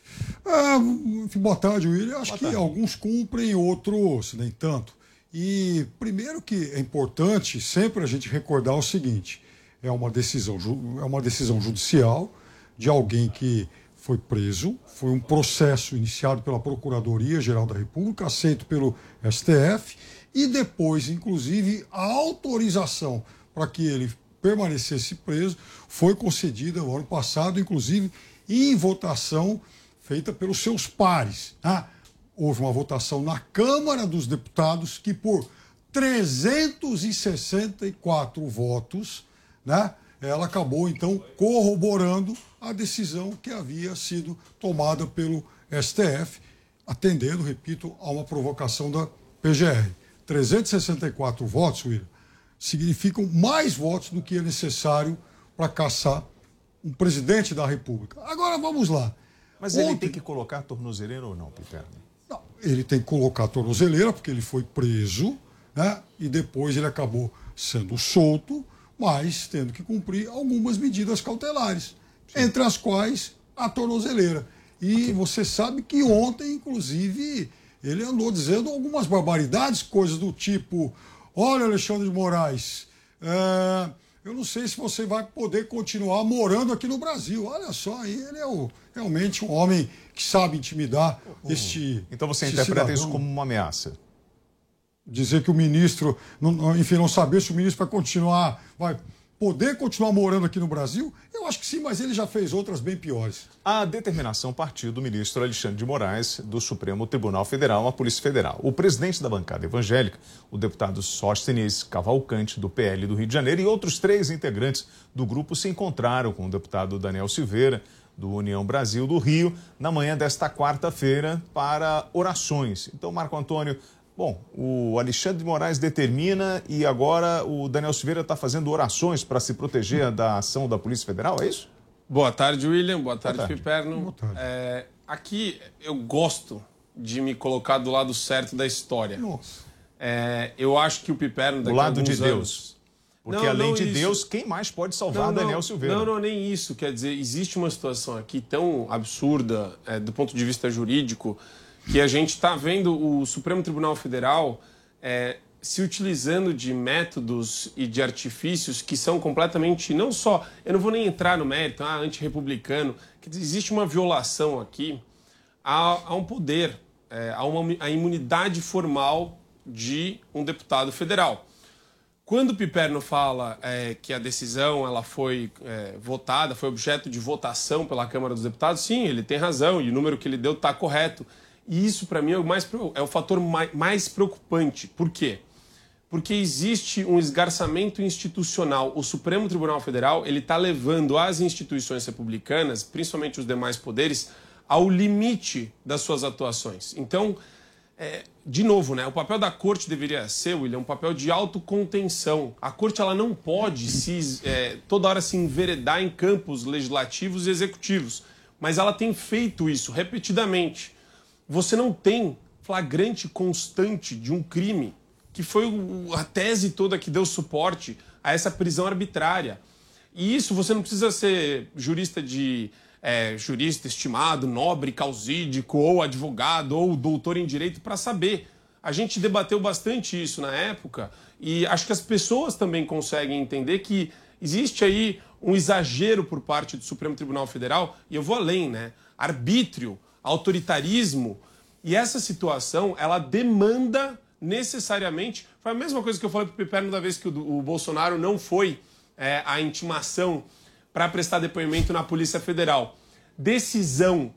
Ah, boa tarde, William. Acho boa que tarde. Alguns cumprem, outros nem tanto. E primeiro que é importante sempre a gente recordar o seguinte: é uma decisão, é uma decisão judicial de alguém que foi preso, foi um processo iniciado pela Procuradoria-Geral da República, aceito pelo S T F, e depois, inclusive, a autorização para que ele permanecesse preso foi concedida no ano passado, inclusive em votação feita pelos seus pares. Né? Houve uma votação na Câmara dos Deputados que, por trezentos e sessenta e quatro votos, né, ela acabou, então, corroborando a decisão que havia sido tomada pelo S T F, atendendo, repito, a uma provocação da P G R. trezentos e sessenta e quatro votos, William, significam mais votos do que é necessário para caçar um presidente da República. Agora, vamos lá. Mas Ontem... ele tem que colocar a tornozeleira ou não, Piperno? Não, ele tem que colocar a tornozeleira, porque ele foi preso, né? E depois ele acabou sendo solto, mas tendo que cumprir algumas medidas cautelares, sim, entre as quais a tornozeleira. E okay. Você sabe que ontem, inclusive, ele andou dizendo algumas barbaridades, coisas do tipo: olha, Alexandre de Moraes, é, eu não sei se você vai poder continuar morando aqui no Brasil. Olha só, ele é o, realmente um homem que sabe intimidar uhum. este Então você este interpreta cidadão. Isso como uma ameaça? Dizer que o ministro, não, enfim, não saber se o ministro vai continuar, vai poder continuar morando aqui no Brasil? Eu acho que sim, mas ele já fez outras bem piores. A determinação partiu do ministro Alexandre de Moraes, do Supremo Tribunal Federal, a Polícia Federal. O presidente da bancada evangélica, o deputado Sóstenes Cavalcante, do P L do Rio de Janeiro, e outros três integrantes do grupo se encontraram com o deputado Daniel Silveira do União Brasil do Rio, na manhã desta quarta-feira, para orações. Então, Marco Antônio, bom, o Alexandre de Moraes determina e agora o Daniel Silveira está fazendo orações para se proteger da ação da Polícia Federal, é isso? Boa tarde, William. Boa tarde, Boa tarde. Piperno. Boa tarde. É, aqui eu gosto de me colocar do lado certo da história. Nossa. É, eu acho que o Piperno daqui Do lado a de alguns Deus. anos... Porque Não, além não de isso. Deus, quem mais pode salvar não, não, Daniel Silveira? Não, não, nem isso. Quer dizer, existe uma situação aqui tão absurda é, do ponto de vista jurídico que a gente está vendo o Supremo Tribunal Federal é, se utilizando de métodos e de artifícios que são completamente, não só, eu não vou nem entrar no mérito, ah, antirrepublicano, quer dizer, existe uma violação aqui a, a um poder, é, a uma a imunidade formal de um deputado federal. Quando o Piperno fala é, que a decisão ela foi é, votada, foi objeto de votação pela Câmara dos Deputados, sim, ele tem razão e o número que ele deu está correto. E isso, para mim, é o, mais, é o fator mais, mais preocupante. Por quê? Porque existe um esgarçamento institucional. O Supremo Tribunal Federal ele está levando as instituições republicanas, principalmente os demais poderes, ao limite das suas atuações. Então, é, de novo, né, o papel da Corte deveria ser, William, um papel de autocontenção. A Corte ela não pode se, é, toda hora se enveredar em campos legislativos e executivos, mas ela tem feito isso repetidamente. Você não tem flagrante constante de um crime, que foi o, a tese toda que deu suporte a essa prisão arbitrária. E isso você não precisa ser jurista de... É, jurista estimado, nobre, causídico, ou advogado, ou doutor em direito para saber. A gente debateu bastante isso na época e acho que as pessoas também conseguem entender que existe aí um exagero por parte do Supremo Tribunal Federal, e eu vou além, né? Arbítrio, autoritarismo, e essa situação, ela demanda necessariamente... Foi a mesma coisa que eu falei para o Piperno da vez que o, o Bolsonaro não foi é, à intimação para prestar depoimento na Polícia Federal. Decisão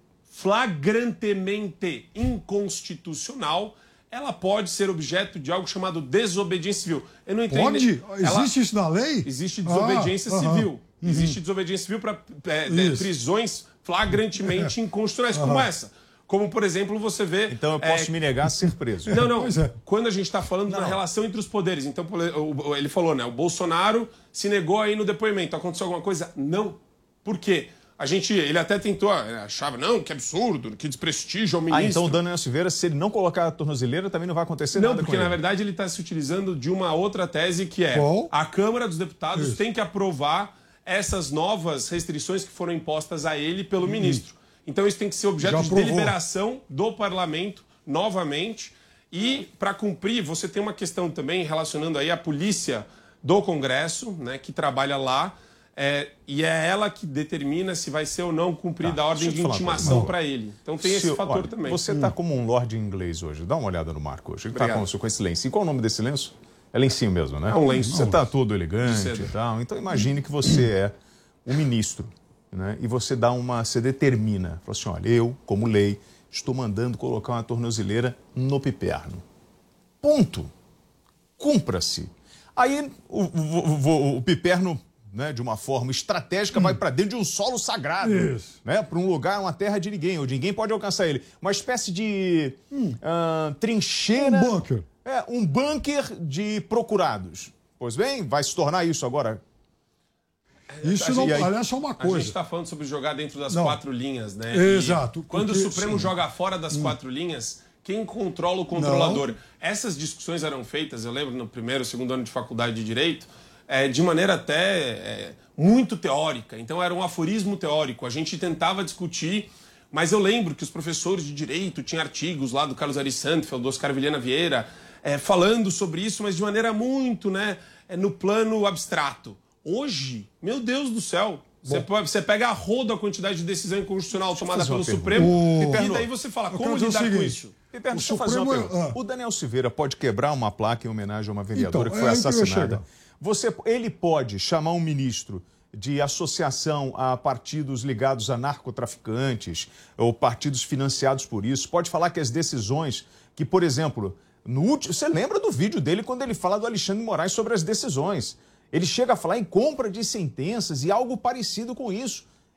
flagrantemente inconstitucional, ela pode ser objeto de algo chamado desobediência civil. Eu não entendo. Pode? Ela... Existe isso na lei? Existe desobediência ah, civil. Uhum. Existe desobediência civil para é, prisões flagrantemente inconstitucionais, como Aham. essa. Como, por exemplo, você vê... Então eu posso é... me negar a ser preso. Não, não. É. Quando a gente está falando não. da relação entre os poderes, então ele falou, né? O Bolsonaro se negou aí no depoimento. Aconteceu alguma coisa? Não. Por quê? A gente, ele até tentou, achava, não, que absurdo, que desprestígio ao ministro. Ah, então o Daniel Silveira, se ele não colocar a tornozeleira, também não vai acontecer não, nada com ele. Não, porque na verdade ele está se utilizando de uma outra tese que é Qual? A Câmara dos Deputados Isso. tem que aprovar essas novas restrições que foram impostas a ele pelo uhum. ministro. Então isso tem que ser objeto Já de aprovou. deliberação do parlamento novamente. E para cumprir, você tem uma questão também relacionando aí a polícia do Congresso, né, que trabalha lá. É, e é ela que determina se vai ser ou não cumprida Tá, a ordem deixa eu de te falar uma intimação coisa. para ele. Então tem esse Se- fator olha, também. Você está como um lorde inglês hoje. Dá uma olhada no Marco hoje. Ele está Obrigado. com, com esse lenço. E qual é o nome desse lenço? É lencinho mesmo, né? É um lenço. Você É um está lenço. todo De elegante seda. e tal. Então imagine que você é um ministro, né? E você dá uma... Você determina. Fala assim, olha, eu, como lei, estou mandando colocar uma tornozeleira no piperno. Ponto. Cumpra-se. Aí o, o, o, o piperno... Né, de uma forma estratégica, hum. vai para dentro de um solo sagrado, né, para um lugar, uma terra de ninguém, onde ninguém pode alcançar ele. Uma espécie de hum. uh, trincheira. Um bunker. É, um bunker de procurados. Pois bem, vai se tornar isso agora. Isso não, aliás, é uma A coisa. gente está falando sobre jogar dentro das Não. quatro linhas, né? Exato, E quando porque- o Supremo sim. joga fora das Hum. quatro linhas, quem controla o controlador? Essas discussões eram feitas, eu lembro, no primeiro, segundo ano de faculdade de Direito, é, de maneira até é, muito teórica. Então era um aforismo teórico. A gente tentava discutir, mas eu lembro que os professores de Direito tinham artigos lá do Carlos Ari Sandfeld, do Oscar Vilhena Vieira, é, falando sobre isso, mas de maneira muito, né, é, no plano abstrato. Hoje, meu Deus do céu, você, pode- você pega a roda a quantidade de decisão inconstitucional tomada fazer uma pelo pergunta. Supremo, O- e daí você fala, Eu como quero dizer o lidar com seguinte, isso? Piperno, O deixa eu fazer uma Supremo é- pergunta. ah. O Daniel Silveira pode quebrar uma placa em homenagem a uma vereadora Então, que foi é aí que eu ia assassinada. chegar. Você, ele pode chamar um ministro de associação a partidos ligados a narcotraficantes ou partidos financiados por isso. Pode falar que as decisões que, por exemplo, no último, você lembra do vídeo dele quando ele fala do Alexandre de Moraes sobre as decisões? Ele chega a falar em compra de sentenças e algo parecido com isso.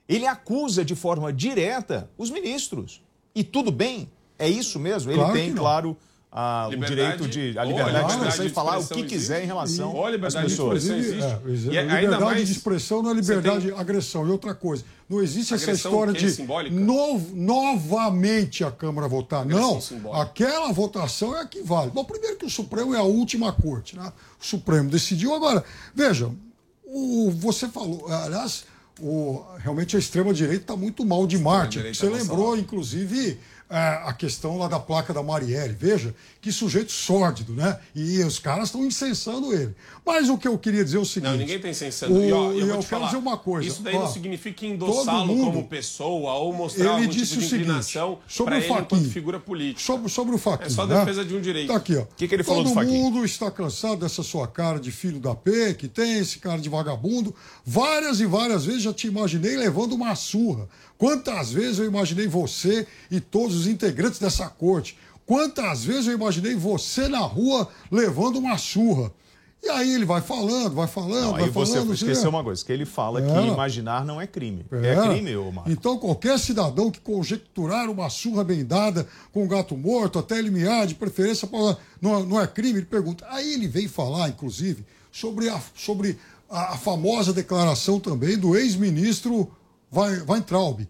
ele acusa de forma direta os ministros. E tudo bem, é isso mesmo. Ele Claro tem, que não. claro, a, o direito de a liberdade de expressão e falar o que quiser em relação Ou a às liberdade de pessoas. expressão existe. É, E ainda liberdade mais- de expressão não é liberdade Você de agressão. E outra coisa, não existe essa Agressão história que é de simbólica? nov- novamente a Câmara votar. Agressão Não, simbólica. aquela votação é a que vale. Bom, primeiro que o Supremo é a última corte, né? O Supremo decidiu. Agora, veja, o, você falou, aliás, o, realmente a extrema-direita está muito mal de Marte. Extrema-direita Você não lembrou, sabe. inclusive, é, a questão lá da placa da Marielle. Veja, que sujeito sórdido, né? E os caras estão incensando ele. Mas o que eu queria dizer é o seguinte... Não, ninguém está incensando. O, E, ó, e eu, eu vou te quero falar, dizer uma coisa. isso daí ó, não significa todo endossá-lo mundo- como pessoa ou mostrar Ele algum disse tipo de o seguinte, inclinação sobre para o ele enquanto Fachin. figura política. Sobre, sobre o Fachin, É só né? defesa de um direito. Tá aqui, ó. O que que ele falou Todo do Fachin? mundo está cansado dessa sua cara de filho da P, que tem esse cara de vagabundo. Várias e várias vezes já te imaginei levando uma surra. Quantas vezes eu imaginei você e todos os integrantes dessa corte? Quantas vezes eu imaginei você na rua levando uma surra? E aí ele vai falando, vai falando, Não, vai aí você falando. esqueceu né? uma coisa, que ele fala que É. imaginar não é crime. É, É. crime, ô Marco? Então, qualquer cidadão que conjecturar uma surra bem dada com um gato morto, até limiar, de preferência, pra- não, não é crime, ele pergunta. Aí ele vem falar, inclusive, sobre a, sobre a, a famosa declaração também do ex-ministro Wei- Weintraub.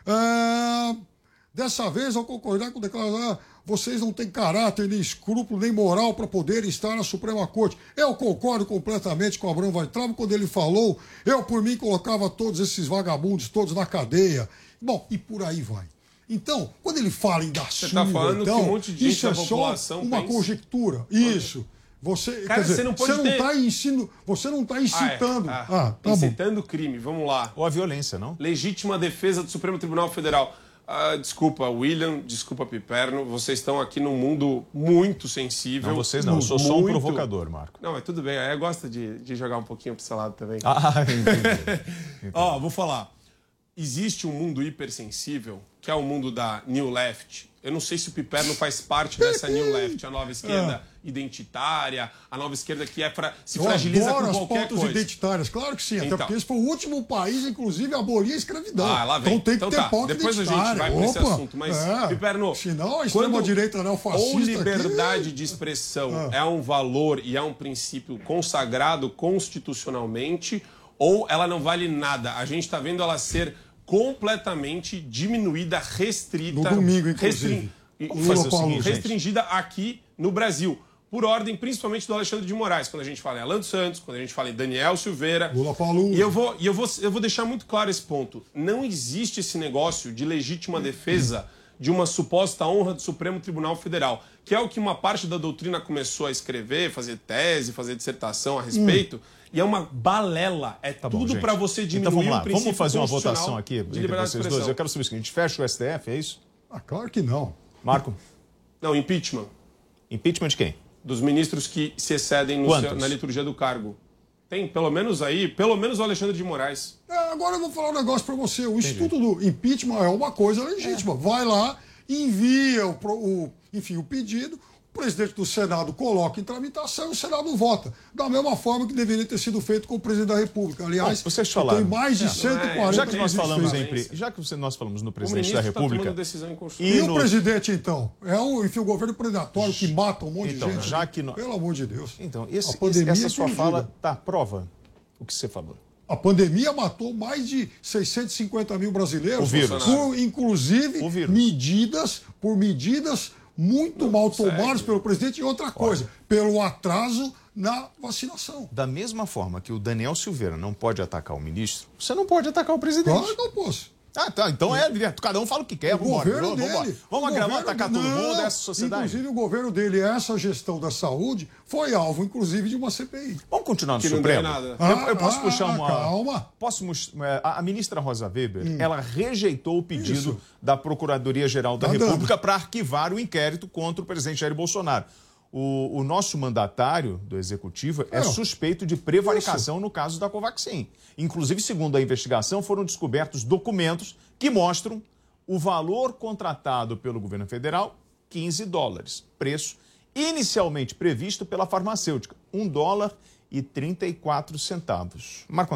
É, dessa vez, ao concordar com a declaração, ah, vocês não têm caráter, nem escrúpulo, nem moral para poderem estar na Suprema Corte. Eu concordo completamente com o Abraham Weintraub quando ele falou, eu por mim colocava todos esses vagabundos todos na cadeia. Bom, e por aí vai. Então, quando ele fala em dar Você surra, tá falando então, que um monte de gente isso é da só população uma pensa. conjectura. Isso. Você, Cara, quer dizer, você não pode você ter- não está ensino, você não está incitando. Ah, é. Ah, Ah, tá bom. incitando crime, vamos lá. Ou a violência, não? Legítima defesa do Supremo Tribunal Federal. Ah, desculpa, William, desculpa, Piperno, vocês estão aqui num mundo muito sensível. Não, vocês não, eu sou só um muito- provocador, Marco. Não, mas tudo bem, aí gosta de, de jogar um pouquinho pro seu lado também. Ah, entendi. Ó, vou falar. Existe um mundo hipersensível, que é o mundo da New Left. Eu não sei se o Piperno faz parte dessa New Left, a nova esquerda identitária, a nova esquerda que é fra se Eu fragiliza adoro com as qualquer pautas coisa. identitárias, claro que sim, até Então. porque esse foi o último país, inclusive, a abolir a escravidão. Ah, lá vem. Então tem que Então ter tá, pauta depois a gente identitária. vai pra esse Opa, assunto, mas, é. Piperno, Senão a quando extrema-direita neofascista ou liberdade aqui- de expressão Ah. é um valor e é um princípio consagrado constitucionalmente, ou ela não vale nada. A gente está vendo ela ser completamente diminuída, restrita. No domingo, inclusive. e- Vamos fazer o seguinte, gente. restringida aqui no Brasil. Por ordem, principalmente do Alexandre de Moraes, quando a gente fala em Alan dos Santos, quando a gente fala em Daniel Silveira. Lula Palusa. E eu vou, e eu vou, eu vou deixar muito claro esse ponto. Não existe esse negócio de legítima defesa de uma suposta honra do Supremo Tribunal Federal, que é o que uma parte da doutrina começou a escrever, fazer tese, fazer dissertação a respeito. E é uma balela. É Tá bom, tudo gente. para você diminuir Então vamos lá, o princípio vamos fazer uma constitucional votação aqui de entre liberdade de vocês expressão. dois. Eu quero saber o seguinte, fecha o S T F, é isso? Ah, claro que não. Marco? Não, impeachment. Impeachment de quem? Dos ministros que se excedem no Quantos? seu- na liturgia do cargo. Tem pelo menos aí, pelo menos o Alexandre de Moraes. É, agora eu vou falar um negócio para você. O instituto do impeachment é uma coisa legítima. Vai lá, envia o, pro- o, enfim, o pedido, o presidente do Senado coloca em tramitação e o Senado vota. Da mesma forma que deveria ter sido feito com o presidente da República. Aliás, Bom, vocês tem falaram. mais de É, cento e quarenta Já que nós falamos em, presidentes. pre- já que você- nós falamos no O presidente ministro da está República tomando decisão E, inconstitucional. o no- presidente, então? É o, enfim, o governo predatório que mata um monte Então, de gente. já que nós- Pelo amor de Deus. Então, esse- A pandemia esse- essa sua é dirigida. fala tá prova o que você falou. A pandemia matou mais de seiscentos e cinquenta mil brasileiros. O vírus. Por, inclusive, O vírus. medidas, por medidas muito mal tomadas pelo presidente e outra coisa, pelo atraso na vacinação. Da mesma forma que o Daniel Silveira não pode atacar o ministro, você não pode atacar o presidente. Claro que eu posso. Ah, tá. Então é, cada um fala o que quer. O Vamos embora. governo Vamos embora. dele. Vamos o gravar, governo- atacar todo Não, mundo, essa sociedade. Inclusive, o governo dele, essa gestão da saúde, foi alvo, inclusive, de uma C P I. Vamos continuar no Que não Supremo? deu nada. Eu, Ah, eu posso ah, puxar uma. calma. Posso, mus- é, a a ministra Rosa Weber, ela rejeitou o pedido Isso. da Procuradoria-Geral da Tá dando. República para arquivar o inquérito contra o presidente Jair Bolsonaro. O, o nosso mandatário do Executivo é É. suspeito de prevaricação no caso da Covaxin. Inclusive, segundo a investigação, foram descobertos documentos que mostram o valor contratado pelo governo federal, quinze dólares. Preço inicialmente previsto pela farmacêutica, um dólar e trinta e quatro centavos. Marco Antônio.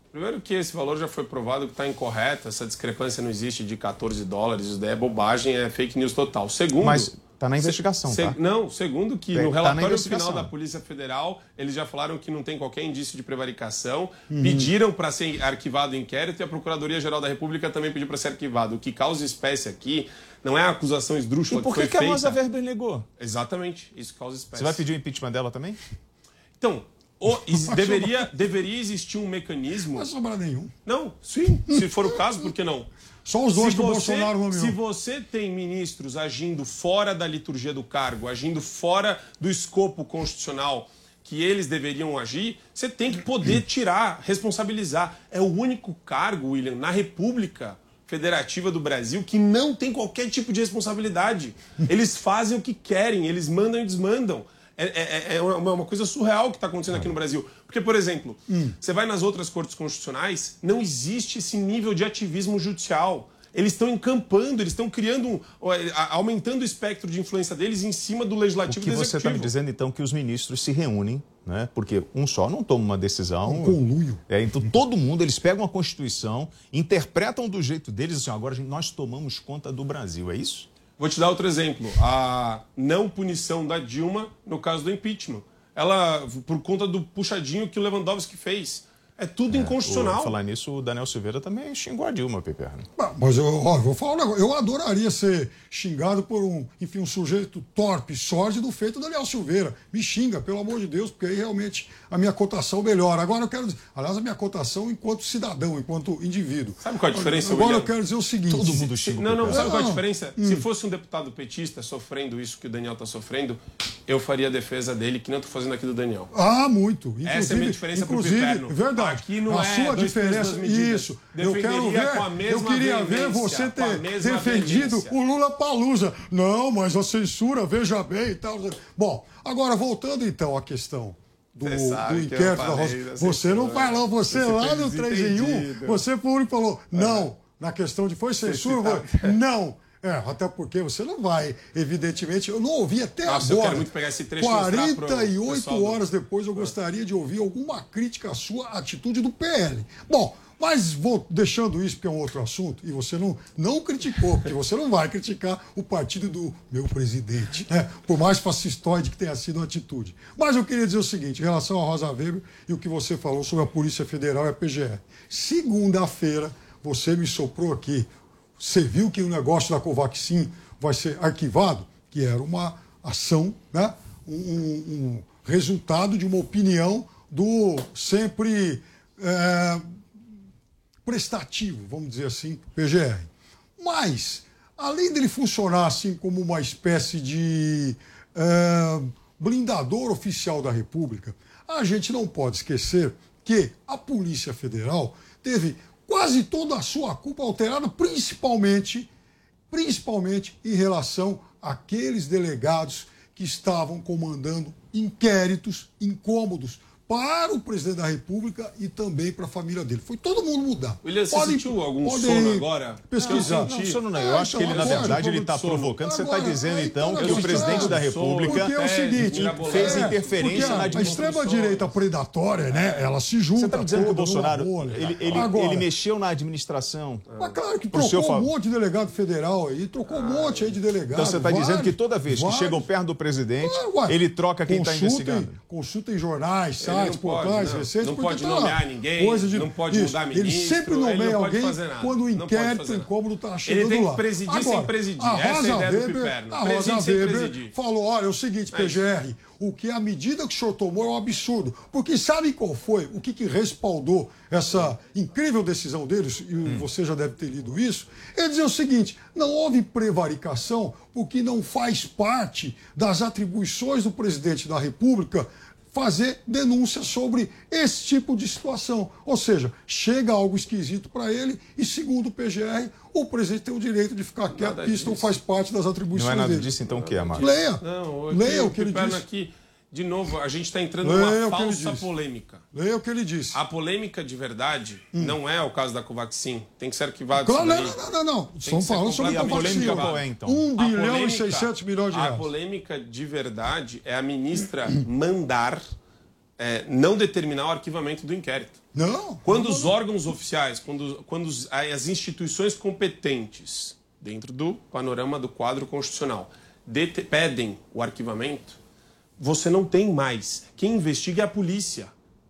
Primeiro que esse valor já foi provado que está incorreto, essa discrepância não existe de quatorze dólares, isso daí é bobagem, é fake news total. Segundo... Mas está na investigação, se, tá? Não, segundo que Tem, no relatório tá final da Polícia Federal, eles já falaram que não tem qualquer indício de prevaricação, Uhum. pediram para ser arquivado o inquérito e a Procuradoria-Geral da República também pediu para ser arquivado. O que causa espécie aqui não é a acusação esdrúxula E por que que, foi que a feita. Rosa Weber negou? Exatamente, isso causa espécie. Você vai pedir o impeachment dela também? Então... O, deveria, deveria existir um mecanismo... Não vai sobrar nenhum. Não, sim, se for o caso, por que não? Só os dois se que o você, Bolsonaro nomeou. Se você tem ministros agindo fora da liturgia do cargo, agindo fora do escopo constitucional que eles deveriam agir, você tem que poder tirar, responsabilizar. É o único cargo, William, na República Federativa do Brasil que não tem qualquer tipo de responsabilidade. Eles fazem o que querem, eles mandam e desmandam. É, é, é uma, uma coisa surreal que está acontecendo aqui no Brasil. Porque, por exemplo, hum. você vai nas outras cortes constitucionais, não existe esse nível de ativismo judicial. Eles estão encampando, eles estão criando, um, aumentando o espectro de influência deles em cima do legislativo e do executivo. O que você está me dizendo, então, que os ministros se reúnem, né? Porque um só não toma uma decisão. Um conluio. É, então, todo mundo, eles pegam a Constituição, interpretam do jeito deles, assim, agora nós tomamos conta do Brasil, é isso? Vou te dar outro exemplo. A não punição da Dilma no caso do impeachment. Ela, por conta do puxadinho que o Lewandowski fez. É tudo é, inconstitucional. O, falar nisso, o Daniel Silveira também xingou a Dilma, Pepe. Mas eu, ó, eu vou falar um negócio. Eu adoraria ser xingado por um, enfim, um sujeito torpe, sórdido, feito Daniel Silveira. Me xinga, pelo amor de Deus, porque aí realmente a minha cotação melhora. Agora eu quero dizer, aliás, a minha cotação enquanto cidadão, enquanto indivíduo. Sabe qual é a diferença, Agora William? eu quero dizer o seguinte. Todo mundo xinga. Não, não, sabe não, qual é a diferença? Hum. Se fosse um deputado petista sofrendo isso que o Daniel está sofrendo, eu faria a defesa dele, que não estou fazendo aqui do Daniel. Ah, muito. Inclusive, essa é a minha diferença pro Inclusive, verdade. Aqui não a é sua diferença, isso. Eu quero ver, com a mesma eu queria ver você ter defendido o Lula Palusa. Não, mas a censura, veja bem e tal. Bom, agora voltando então à questão do, do inquérito da Rosa. Você não falou, você, você lá no três em um, você foi e falou, não, na questão de foi censura, não. É, até porque você não vai, evidentemente, eu não ouvi até Nossa, agora. Eu quero muito pegar esse trecho quarenta e oito pro horas depois eu gostaria de ouvir alguma crítica à sua atitude do P L. Bom, mas vou deixando isso porque é um outro assunto, e você não, não criticou, porque você não vai criticar o partido do meu presidente, né? Por mais fascistoide que tenha sido a atitude. Mas eu queria dizer o seguinte, em relação a Rosa Weber e o que você falou sobre a Polícia Federal e a P G R. Segunda-feira, você me soprou aqui. Você viu que o negócio da Covaxin vai ser arquivado, que era uma ação, né? um, um resultado de uma opinião do sempre é, prestativo, vamos dizer assim, P G R. Mas, além dele funcionar assim como uma espécie de é, blindador oficial da República, a gente não pode esquecer que a Polícia Federal teve quase toda a sua culpa alterada, principalmente, principalmente em relação àqueles delegados que estavam comandando inquéritos incômodos para o presidente da República e também para a família dele. Foi todo mundo mudar. William, você pode, sentiu algum sono agora? Pesquisar. Não, não, sono não. Eu acho que ele, na verdade, ele está provocando. Você está dizendo, então, que o presidente da República porque é o seguinte, fez interferência na administração. A extrema-direita predatória, né? Ela se junta. Você está dizendo que o Bolsonaro ele, ele, Agora, ele mexeu na administração? Mas claro que trocou um monte de delegado federal aí, trocou um monte aí de delegado. Então você está dizendo que toda vez que chegam perto do presidente, ele troca quem está investigando? Consulta em jornais, sites, portais, recentes. Não pode nomear ninguém, não pode mudar ministro. Ele sempre nomeia alguém quando o inquérito incômodo está chegando lá. Ele tem que presidir Agora, sem presidir. A Essa Rosa é a ideia Weber, do Piperno. A Rosa Weber falou, olha, é o seguinte, P G R, o que a medida que o senhor tomou é um absurdo. Porque sabe qual foi? O que, que respaldou essa incrível decisão deles, e hum. você já deve ter lido isso, ele dizia o seguinte, não houve prevaricação porque não faz parte das atribuições do presidente da República fazer denúncia sobre esse tipo de situação. Ou seja, chega algo esquisito para ele e, segundo o P G R, o presidente tem o direito de ficar quieto, porque isso não faz parte das atribuições dele. Não é nada dele. disso, então, o que é, Marcos? Leia. Não, Leia o que ele disse. Aqui, de novo, a gente está entrando Leia numa falsa polêmica. Leia o que ele disse. A polêmica de verdade hum. não é o caso da Covaxin. Tem que ser arquivado. Claro, não, não, não, não. Estamos falando sobre a polêmica. Qual é, então? um bilhão e seiscentos milhões de reais. A polêmica de verdade é a ministra mandar é, não determinar o arquivamento do inquérito. Não. Quando não, os não. órgãos oficiais, quando, quando os, as instituições competentes, dentro do panorama do quadro constitucional, dete, pedem o arquivamento, você não tem mais. Quem investiga é a polícia.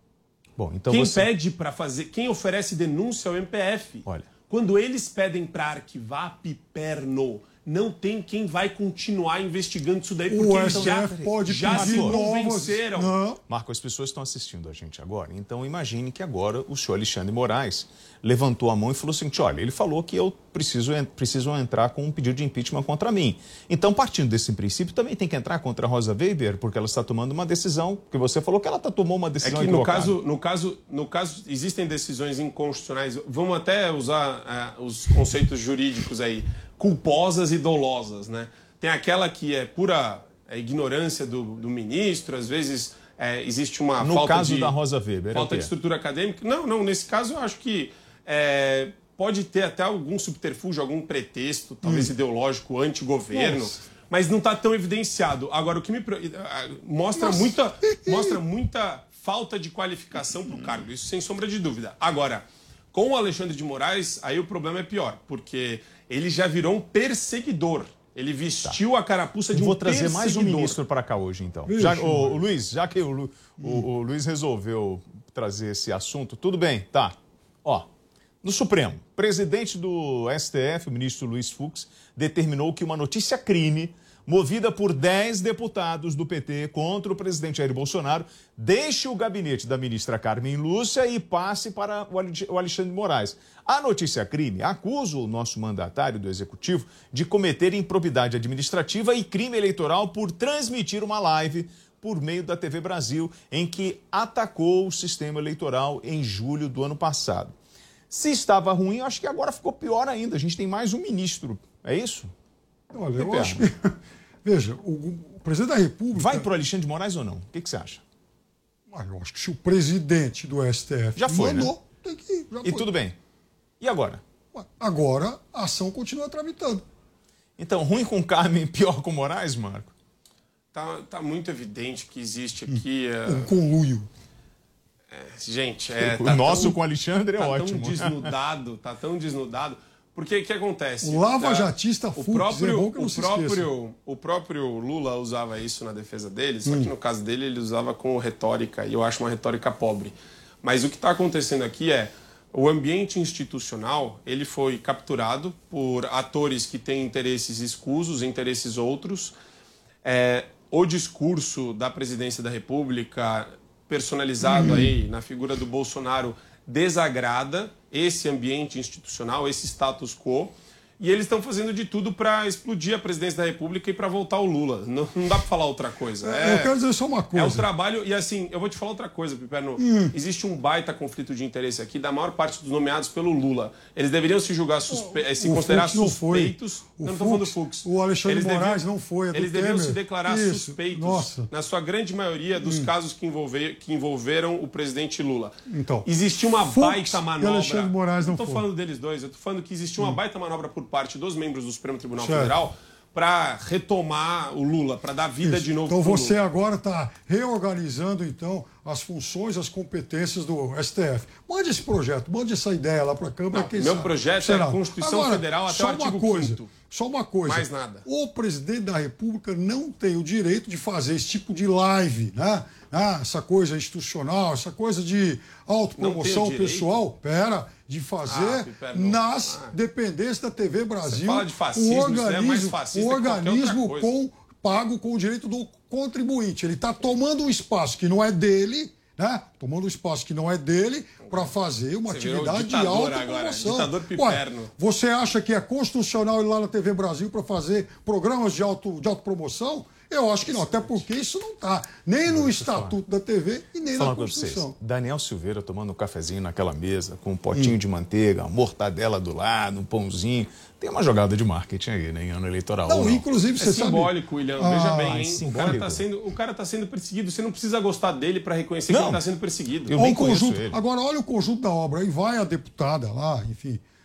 Bom, então quem você... pede para fazer, quem oferece denúncia é o M P F. Olha. Quando eles pedem para arquivar piperno, não tem quem vai continuar investigando isso daí, porque O eles S já, F pode já se pedir convenceram. novas... Marco, as pessoas estão assistindo a gente agora, então imagine que agora o senhor Alexandre Moraes levantou a mão e falou assim, olha, ele falou que eu preciso, preciso entrar com um pedido de impeachment contra mim. Então, partindo desse princípio, também tem que entrar contra a Rosa Weber, porque ela está tomando uma decisão, que você falou que ela tá, tomou uma decisão É que no equivocada. caso, no, caso, no caso, existem decisões inconstitucionais, vamos até usar uh, os conceitos jurídicos aí, culposas e dolosas, né? Tem aquela que é pura é, ignorância do, do ministro, às vezes é, existe uma no falta caso de... da Rosa Weber, falta é de estrutura acadêmica. Não, não, nesse caso eu acho que é, pode ter até algum subterfúgio, algum pretexto, talvez Hum. ideológico, anti-governo, Nossa. mas não está tão evidenciado. Agora, o que me mostra Nossa. muita, mostra muita falta de qualificação para o cargo, isso sem sombra de dúvida. Agora, com o Alexandre de Moraes, aí o problema é pior, porque ele já virou um perseguidor. Ele vestiu tá. a carapuça de um Vou trazer perseguidor. mais um ministro para cá hoje, então. Vixe, Já, o, o Luiz, já que o, Lu, o, o Luiz resolveu trazer esse assunto, tudo bem, tá. Ó, no Supremo, presidente do S T F, o ministro Luiz Fux, determinou que uma notícia crime movida por dez deputados do P T contra o presidente Jair Bolsonaro deixe o gabinete da ministra Carmen Lúcia e passe para o Alexandre de Moraes. A notícia crime acusa o nosso mandatário do Executivo de cometer improbidade administrativa e crime eleitoral por transmitir uma live por meio da T V Brasil em que atacou o sistema eleitoral em julho do ano passado. Se estava ruim, eu acho que agora ficou pior ainda. A gente tem mais um ministro. É isso? Olha, eu acho que... Veja, o, o presidente da República... Vai para o Alexandre de Moraes ou não? O que, que você acha? Ah, eu acho que se o presidente do S T F já foi, mandou, né? tem que ir. Já e foi. tudo bem. E agora? Agora, a ação continua tramitando. Então, ruim com Carmen, pior com Moraes, Marco? Tá, tá muito evidente que existe aqui... Um Uh... conluio. É, gente, é, o tá nosso tão, com o Alexandre é tá ótimo. Tá tão desnudado, tá tão desnudado. Porque o que acontece? O lava-jatista o Fux, próprio, é bom que não o se próprio, o próprio Lula usava isso na defesa dele, só Hum. que no caso dele ele usava com retórica, e eu acho uma retórica pobre. Mas o que está acontecendo aqui é o ambiente institucional, ele foi capturado por atores que têm interesses escusos, interesses outros. É, o discurso da presidência da República, personalizado Hum. aí na figura do Bolsonaro, desagrada esse ambiente institucional, esse status quo, e eles estão fazendo de tudo para explodir a presidência da República e para voltar o Lula. Não, não dá para falar outra coisa. É, eu quero dizer só uma coisa. É o trabalho, e assim, eu vou te falar outra coisa, Piperno. Hum. Existe um baita conflito de interesse aqui da maior parte dos nomeados pelo Lula. Eles deveriam se julgar, suspe... se O considerar Fux não foi. suspeitos. O Eu não estou falando do Fux, Fux. o Alexandre Eles Moraes deviam... não foi, é do Eles deveriam Temer. se declarar Isso. suspeitos, Nossa. na sua grande maioria dos Hum. casos que, envolver... que envolveram o presidente Lula. Então, Existiu uma Fux baita e manobra. Alexandre Moraes não estou foi. falando deles dois, eu estou falando que existiu uma Hum. baita manobra por parte dos membros do Supremo Tribunal Certo. Federal para retomar o Lula, para dar vida Isso. de novo Então pro você Lula. agora está reorganizando então as funções, as competências do S T F. Mande esse projeto, mande essa ideia lá para a Câmara. Não, quem meu sabe. projeto Será? é a Constituição Agora, Federal até só o artigo uma coisa, quinto. Só uma coisa. Mais nada. O presidente da República não tem o direito de fazer esse tipo de live, né? Ah, essa coisa institucional, essa coisa de autopromoção Não tem o direito? pessoal, pera, de fazer Ah, Piper, não. nas Ah. dependências da T V Brasil. Você fala de fascismo, um isso é mais organismo, fascista um que qualquer organismo outra coisa. com, pago com o direito do contribuinte. Ele está tomando um espaço que não é dele, né? Tomando um espaço que não é dele para fazer uma Você virou atividade de ditador autopromoção. agora, ditador piperno. Ué, você acha que é constitucional ir lá na T V Brasil para fazer programas de, auto, de autopromoção? Eu acho que não, até porque isso não está nem no Estatuto da T V e nem na Falando com vocês, Constituição. Daniel Silveira tomando um cafezinho naquela mesa, com um potinho hum. de manteiga, uma mortadela do lado, um pãozinho. Tem uma jogada de marketing aí, né, em ano eleitoral. Não, não? inclusive, você é sabe... simbólico, William. Ah, Veja bem, hein? é O cara, tá sendo, o cara tá sendo perseguido. Você não precisa gostar dele para reconhecer que Não. ele está sendo perseguido. Eu Olha nem o conjunto, conheço ele. agora, olha o conjunto da obra. Aí vai a deputada lá, enfim,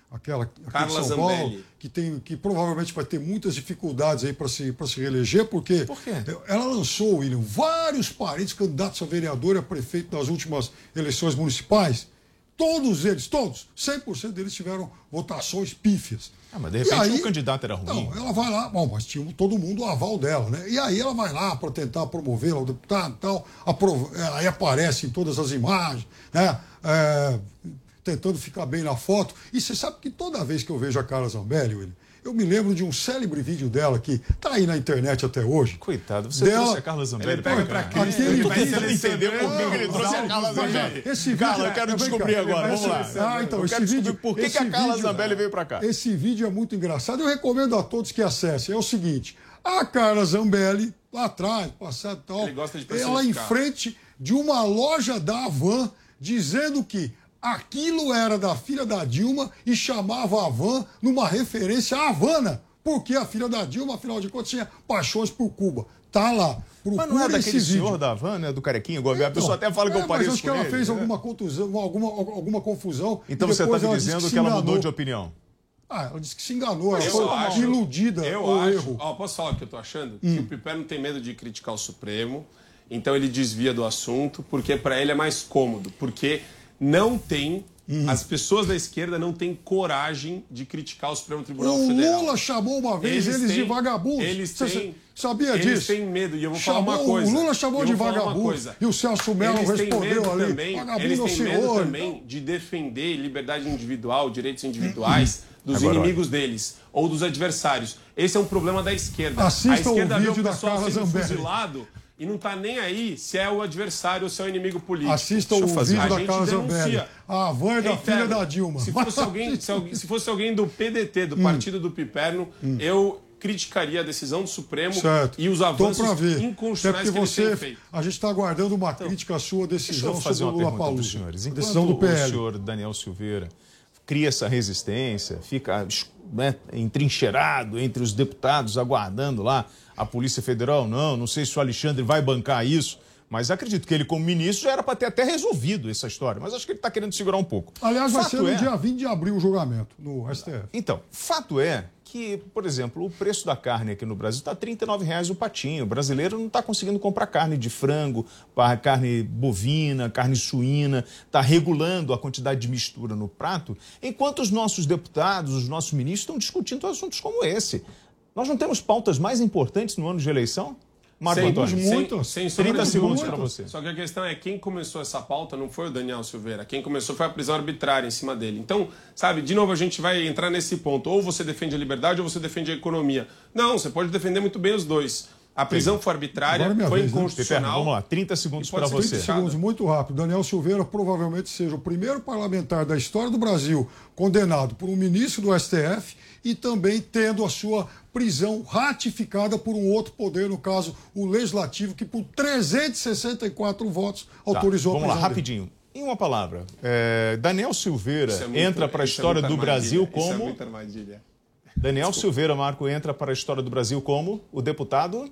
aquela aqui Carla de São Paulo, Zambelli. que, tem, que provavelmente vai ter muitas dificuldades aí para se, para se reeleger, porque Por quê? ela lançou, William, vários parentes candidatos a vereador e a prefeito nas últimas eleições municipais. Todos eles, todos, cem por cento deles tiveram votações pífias. Ah, mas de repente aí, o candidato era ruim. Não, ela vai lá, bom, mas tinha todo mundo o aval dela, né? E aí ela vai lá para tentar promover o deputado e tal, aprov... aí aparece em todas as imagens, né? É, tentando ficar bem na foto. E você sabe que toda vez que eu vejo a Carla Zambelli, William, eu me lembro de um célebre vídeo dela que tá aí na internet até hoje. Coitado, você dela... trouxe a Carla Zambelli. Ele pega pra cá. Aquele Eu tô vídeo... tentando entender por que ele trouxe a Carla Zambelli. Esse vídeo... Carla, eu quero é, descobrir cá, agora, vamos lá. Ah, então, eu esse quero vídeo... por que, que a Carla vídeo, Zambelli veio pra cá. Esse vídeo é muito engraçado. Eu recomendo a todos que acessem. É o seguinte, a Carla Zambelli, lá atrás, passado e tal, Ele gosta de ela em personificar. frente de uma loja da Havan, dizendo que aquilo era da filha da Dilma e chamava a Havan numa referência à Havana, porque a filha da Dilma, afinal de contas, tinha paixões por Cuba. Tá lá. Mas não é daquele esse senhor vídeo. da Havan, né? Do carequinho, igual a pessoa até fala que é, eu pareço mas acho que com ela ele, fez né? alguma contusão, alguma, alguma confusão. Então e você está depois me ela disse dizendo que que, se ela enganou. mudou de opinião. Ah, ela disse que se enganou, ela Eu foi acho, iludida eu ou acho, erro. Ó, posso falar o que eu tô achando? Hum. Que o Piperno tem medo de criticar o Supremo, então ele desvia do assunto, porque para ele é mais cômodo, porque não tem, Hum. as pessoas da esquerda não têm coragem de criticar o Supremo Tribunal O Federal. Lula chamou uma vez eles, Eles de têm- vagabundos. eles Você têm- sabia eles disso? têm medo, e eu vou chamou, falar uma coisa. O Lula chamou Eu de vou falar uma vagabundo. coisa. E o Celso Mello Eles têm respondeu medo ali. Também, Vagabundo eles é o têm medo senhor. também de defender liberdade individual, direitos individuais dos Agora, inimigos deles ou dos adversários. Esse é um problema da esquerda. Assista a esquerda o vê vídeo o da pessoal Carla sendo Zambelli. fuzilado e não tá nem aí se é o adversário ou se é o inimigo político. Assista Deixa o eu fazer. vídeo A da gente Carla Zambelli. denuncia. A Havan é da Reitero, filha da Dilma. Se fosse alguém, se, alguém- se fosse alguém do P D T, do Hum. partido do Piperno, eu criticaria a decisão do Supremo Certo. e os Tô avanços pra ver. Até inconstitucionais porque que você, eles têm feito. a gente está aguardando uma crítica à sua Deixa decisão eu fazer sobre uma o Lula pergunta para os Palusa. senhores. A Enquanto decisão do P o L. senhor Daniel Silveira cria essa resistência, fica, né, entrincheirado entre os deputados, aguardando lá a Polícia Federal, não, não sei se o Alexandre vai bancar isso, mas acredito que ele, como ministro, já era para ter até resolvido essa história, mas acho que ele está querendo segurar um pouco. Aliás, vai Fato ser no é- dia vinte de abril o julgamento, no S T F. Então, fato é que, por exemplo, o preço da carne aqui no Brasil está trinta e nove reais o patinho. O brasileiro não está conseguindo comprar carne de frango, pa- carne bovina, carne suína, está regulando a quantidade de mistura no prato, enquanto os nossos deputados, os nossos ministros estão discutindo assuntos como esse. Nós não temos pautas mais importantes no ano de eleição? Marco Sem- Antônio, sem- sem sombra trinta de segundos dúvida. para você. Só que a questão é, quem começou essa pauta não foi o Daniel Silveira. Quem começou foi a prisão arbitrária em cima dele. Então, sabe, de novo a gente vai entrar nesse ponto. Ou você defende a liberdade ou você defende a economia. Não, você pode defender muito bem os dois. A prisão foi arbitrária, Agora é minha foi vez, né? inconstitucional. Vamos lá, trinta segundos E pode para ser você. trinta criticado. segundos, muito rápido. Daniel Silveira provavelmente seja o primeiro parlamentar da história do Brasil condenado por um ministro do S T F e também tendo a sua prisão ratificada por um outro poder, no caso, o Legislativo, que por trezentos e sessenta e quatro votos autorizou Tá, a vamos prisão lá, dele. rapidinho. Em uma palavra, é, Daniel Silveira Isso é muito- entra para a isso é história muita do Brasil armadilha. Isso é como... muita armadilha. Daniel Silveira, Marco, entra para a história do Brasil como o deputado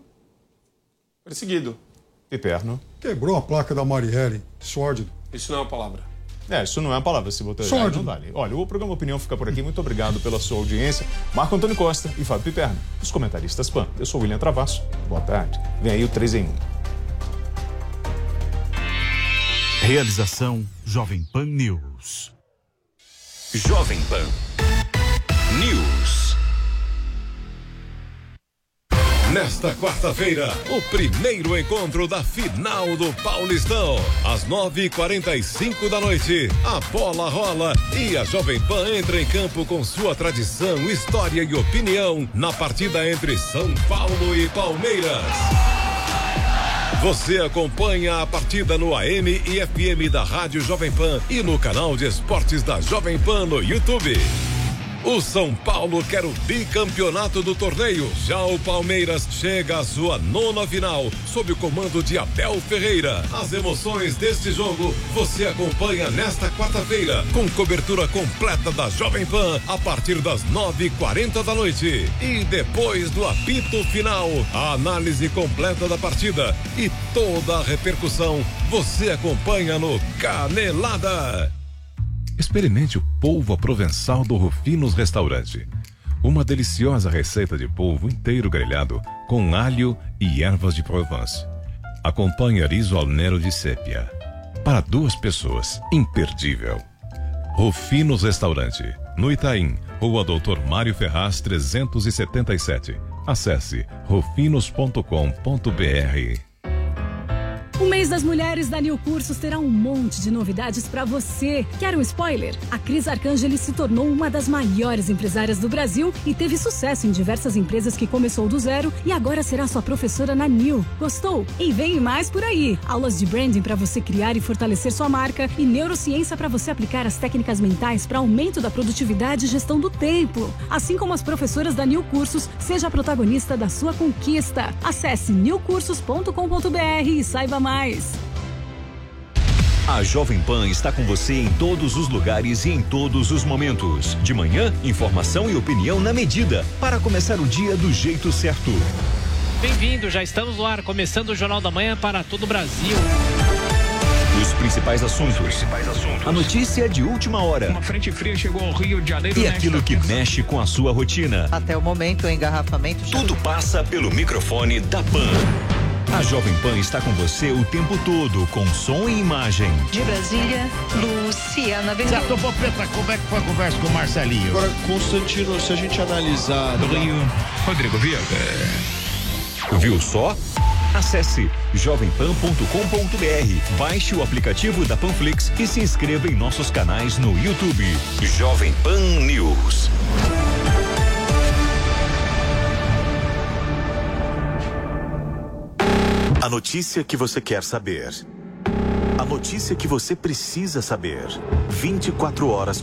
Perseguido. Piperno. Quebrou a placa da Marielle, sórdido. Isso não é uma palavra. É, isso não é uma palavra, se botar Sórdido. não vale. Olha, o programa Opinião fica por aqui. Muito obrigado pela sua audiência. Marco Antônio Costa e Fábio Piperno, os comentaristas P A N. Eu sou o William Travasso. Boa tarde. Vem aí o três em um. Realização Jovem Pan News. Jovem Pan News. Nesta quarta-feira, o primeiro encontro da final do Paulistão. Às nove e quarenta e cinco da noite, a bola rola e a Jovem Pan entra em campo com sua tradição, história e opinião na partida entre São Paulo e Palmeiras. Você acompanha a partida no A M e F M da Rádio Jovem Pan e no canal de esportes da Jovem Pan no YouTube. O São Paulo quer o bicampeonato do torneio. Já o Palmeiras chega à sua nona final, sob o comando de Abel Ferreira. As emoções deste jogo você acompanha nesta quarta-feira, com cobertura completa da Jovem Pan a partir das nove e quarenta da noite. E depois do apito final, a análise completa da partida e toda a repercussão você acompanha no Canelada. Experimente o polvo à provençal do Rufinos Restaurante. Uma deliciosa receita de polvo inteiro grelhado com alho e ervas de Provence. Acompanhe riso al nero de sépia. Para duas pessoas, imperdível. Rufinos Restaurante, no Itaim, Rua Doutor Mário Ferraz trezentos e setenta e sete. Acesse rufinos ponto com ponto br. O mês das mulheres da New Cursos terá um monte de novidades para você. Quer um spoiler? A Cris Arcangeli se tornou uma das maiores empresárias do Brasil e teve sucesso em diversas empresas que começou do zero e agora será sua professora na New. Gostou? E vem mais por aí. Aulas de branding para você criar e fortalecer sua marca e neurociência para você aplicar as técnicas mentais para aumento da produtividade e gestão do tempo. Assim como as professoras da New Cursos, seja a protagonista da sua conquista. Acesse new cursos ponto com ponto br e saiba mais. A Jovem Pan está com você em todos os lugares e em todos os momentos. De manhã, informação e opinião na medida, para começar o dia do jeito certo. Bem-vindo, já estamos no ar, começando o Jornal da Manhã para todo o Brasil. Os principais assuntos. Os principais assuntos. A notícia de última hora. Uma frente fria chegou ao Rio de Janeiro. E aquilo que mexe com a sua rotina. Até o momento, o engarrafamento... Tudo passa pelo microfone da Pan. A Jovem Pan está com você o tempo todo, com som e imagem. De Brasília, Luciana Ventura. Certo, Popeta, como é que foi a conversa com o Marcelinho? Agora, Constantino, se a gente analisar... Do Rio, Rodrigo Viega. Viu só? Acesse jovem pan ponto com ponto br, baixe o aplicativo da Panflix e se inscreva em nossos canais no YouTube. Jovem Pan News. A notícia que você quer saber. A notícia que você precisa saber. vinte e quatro horas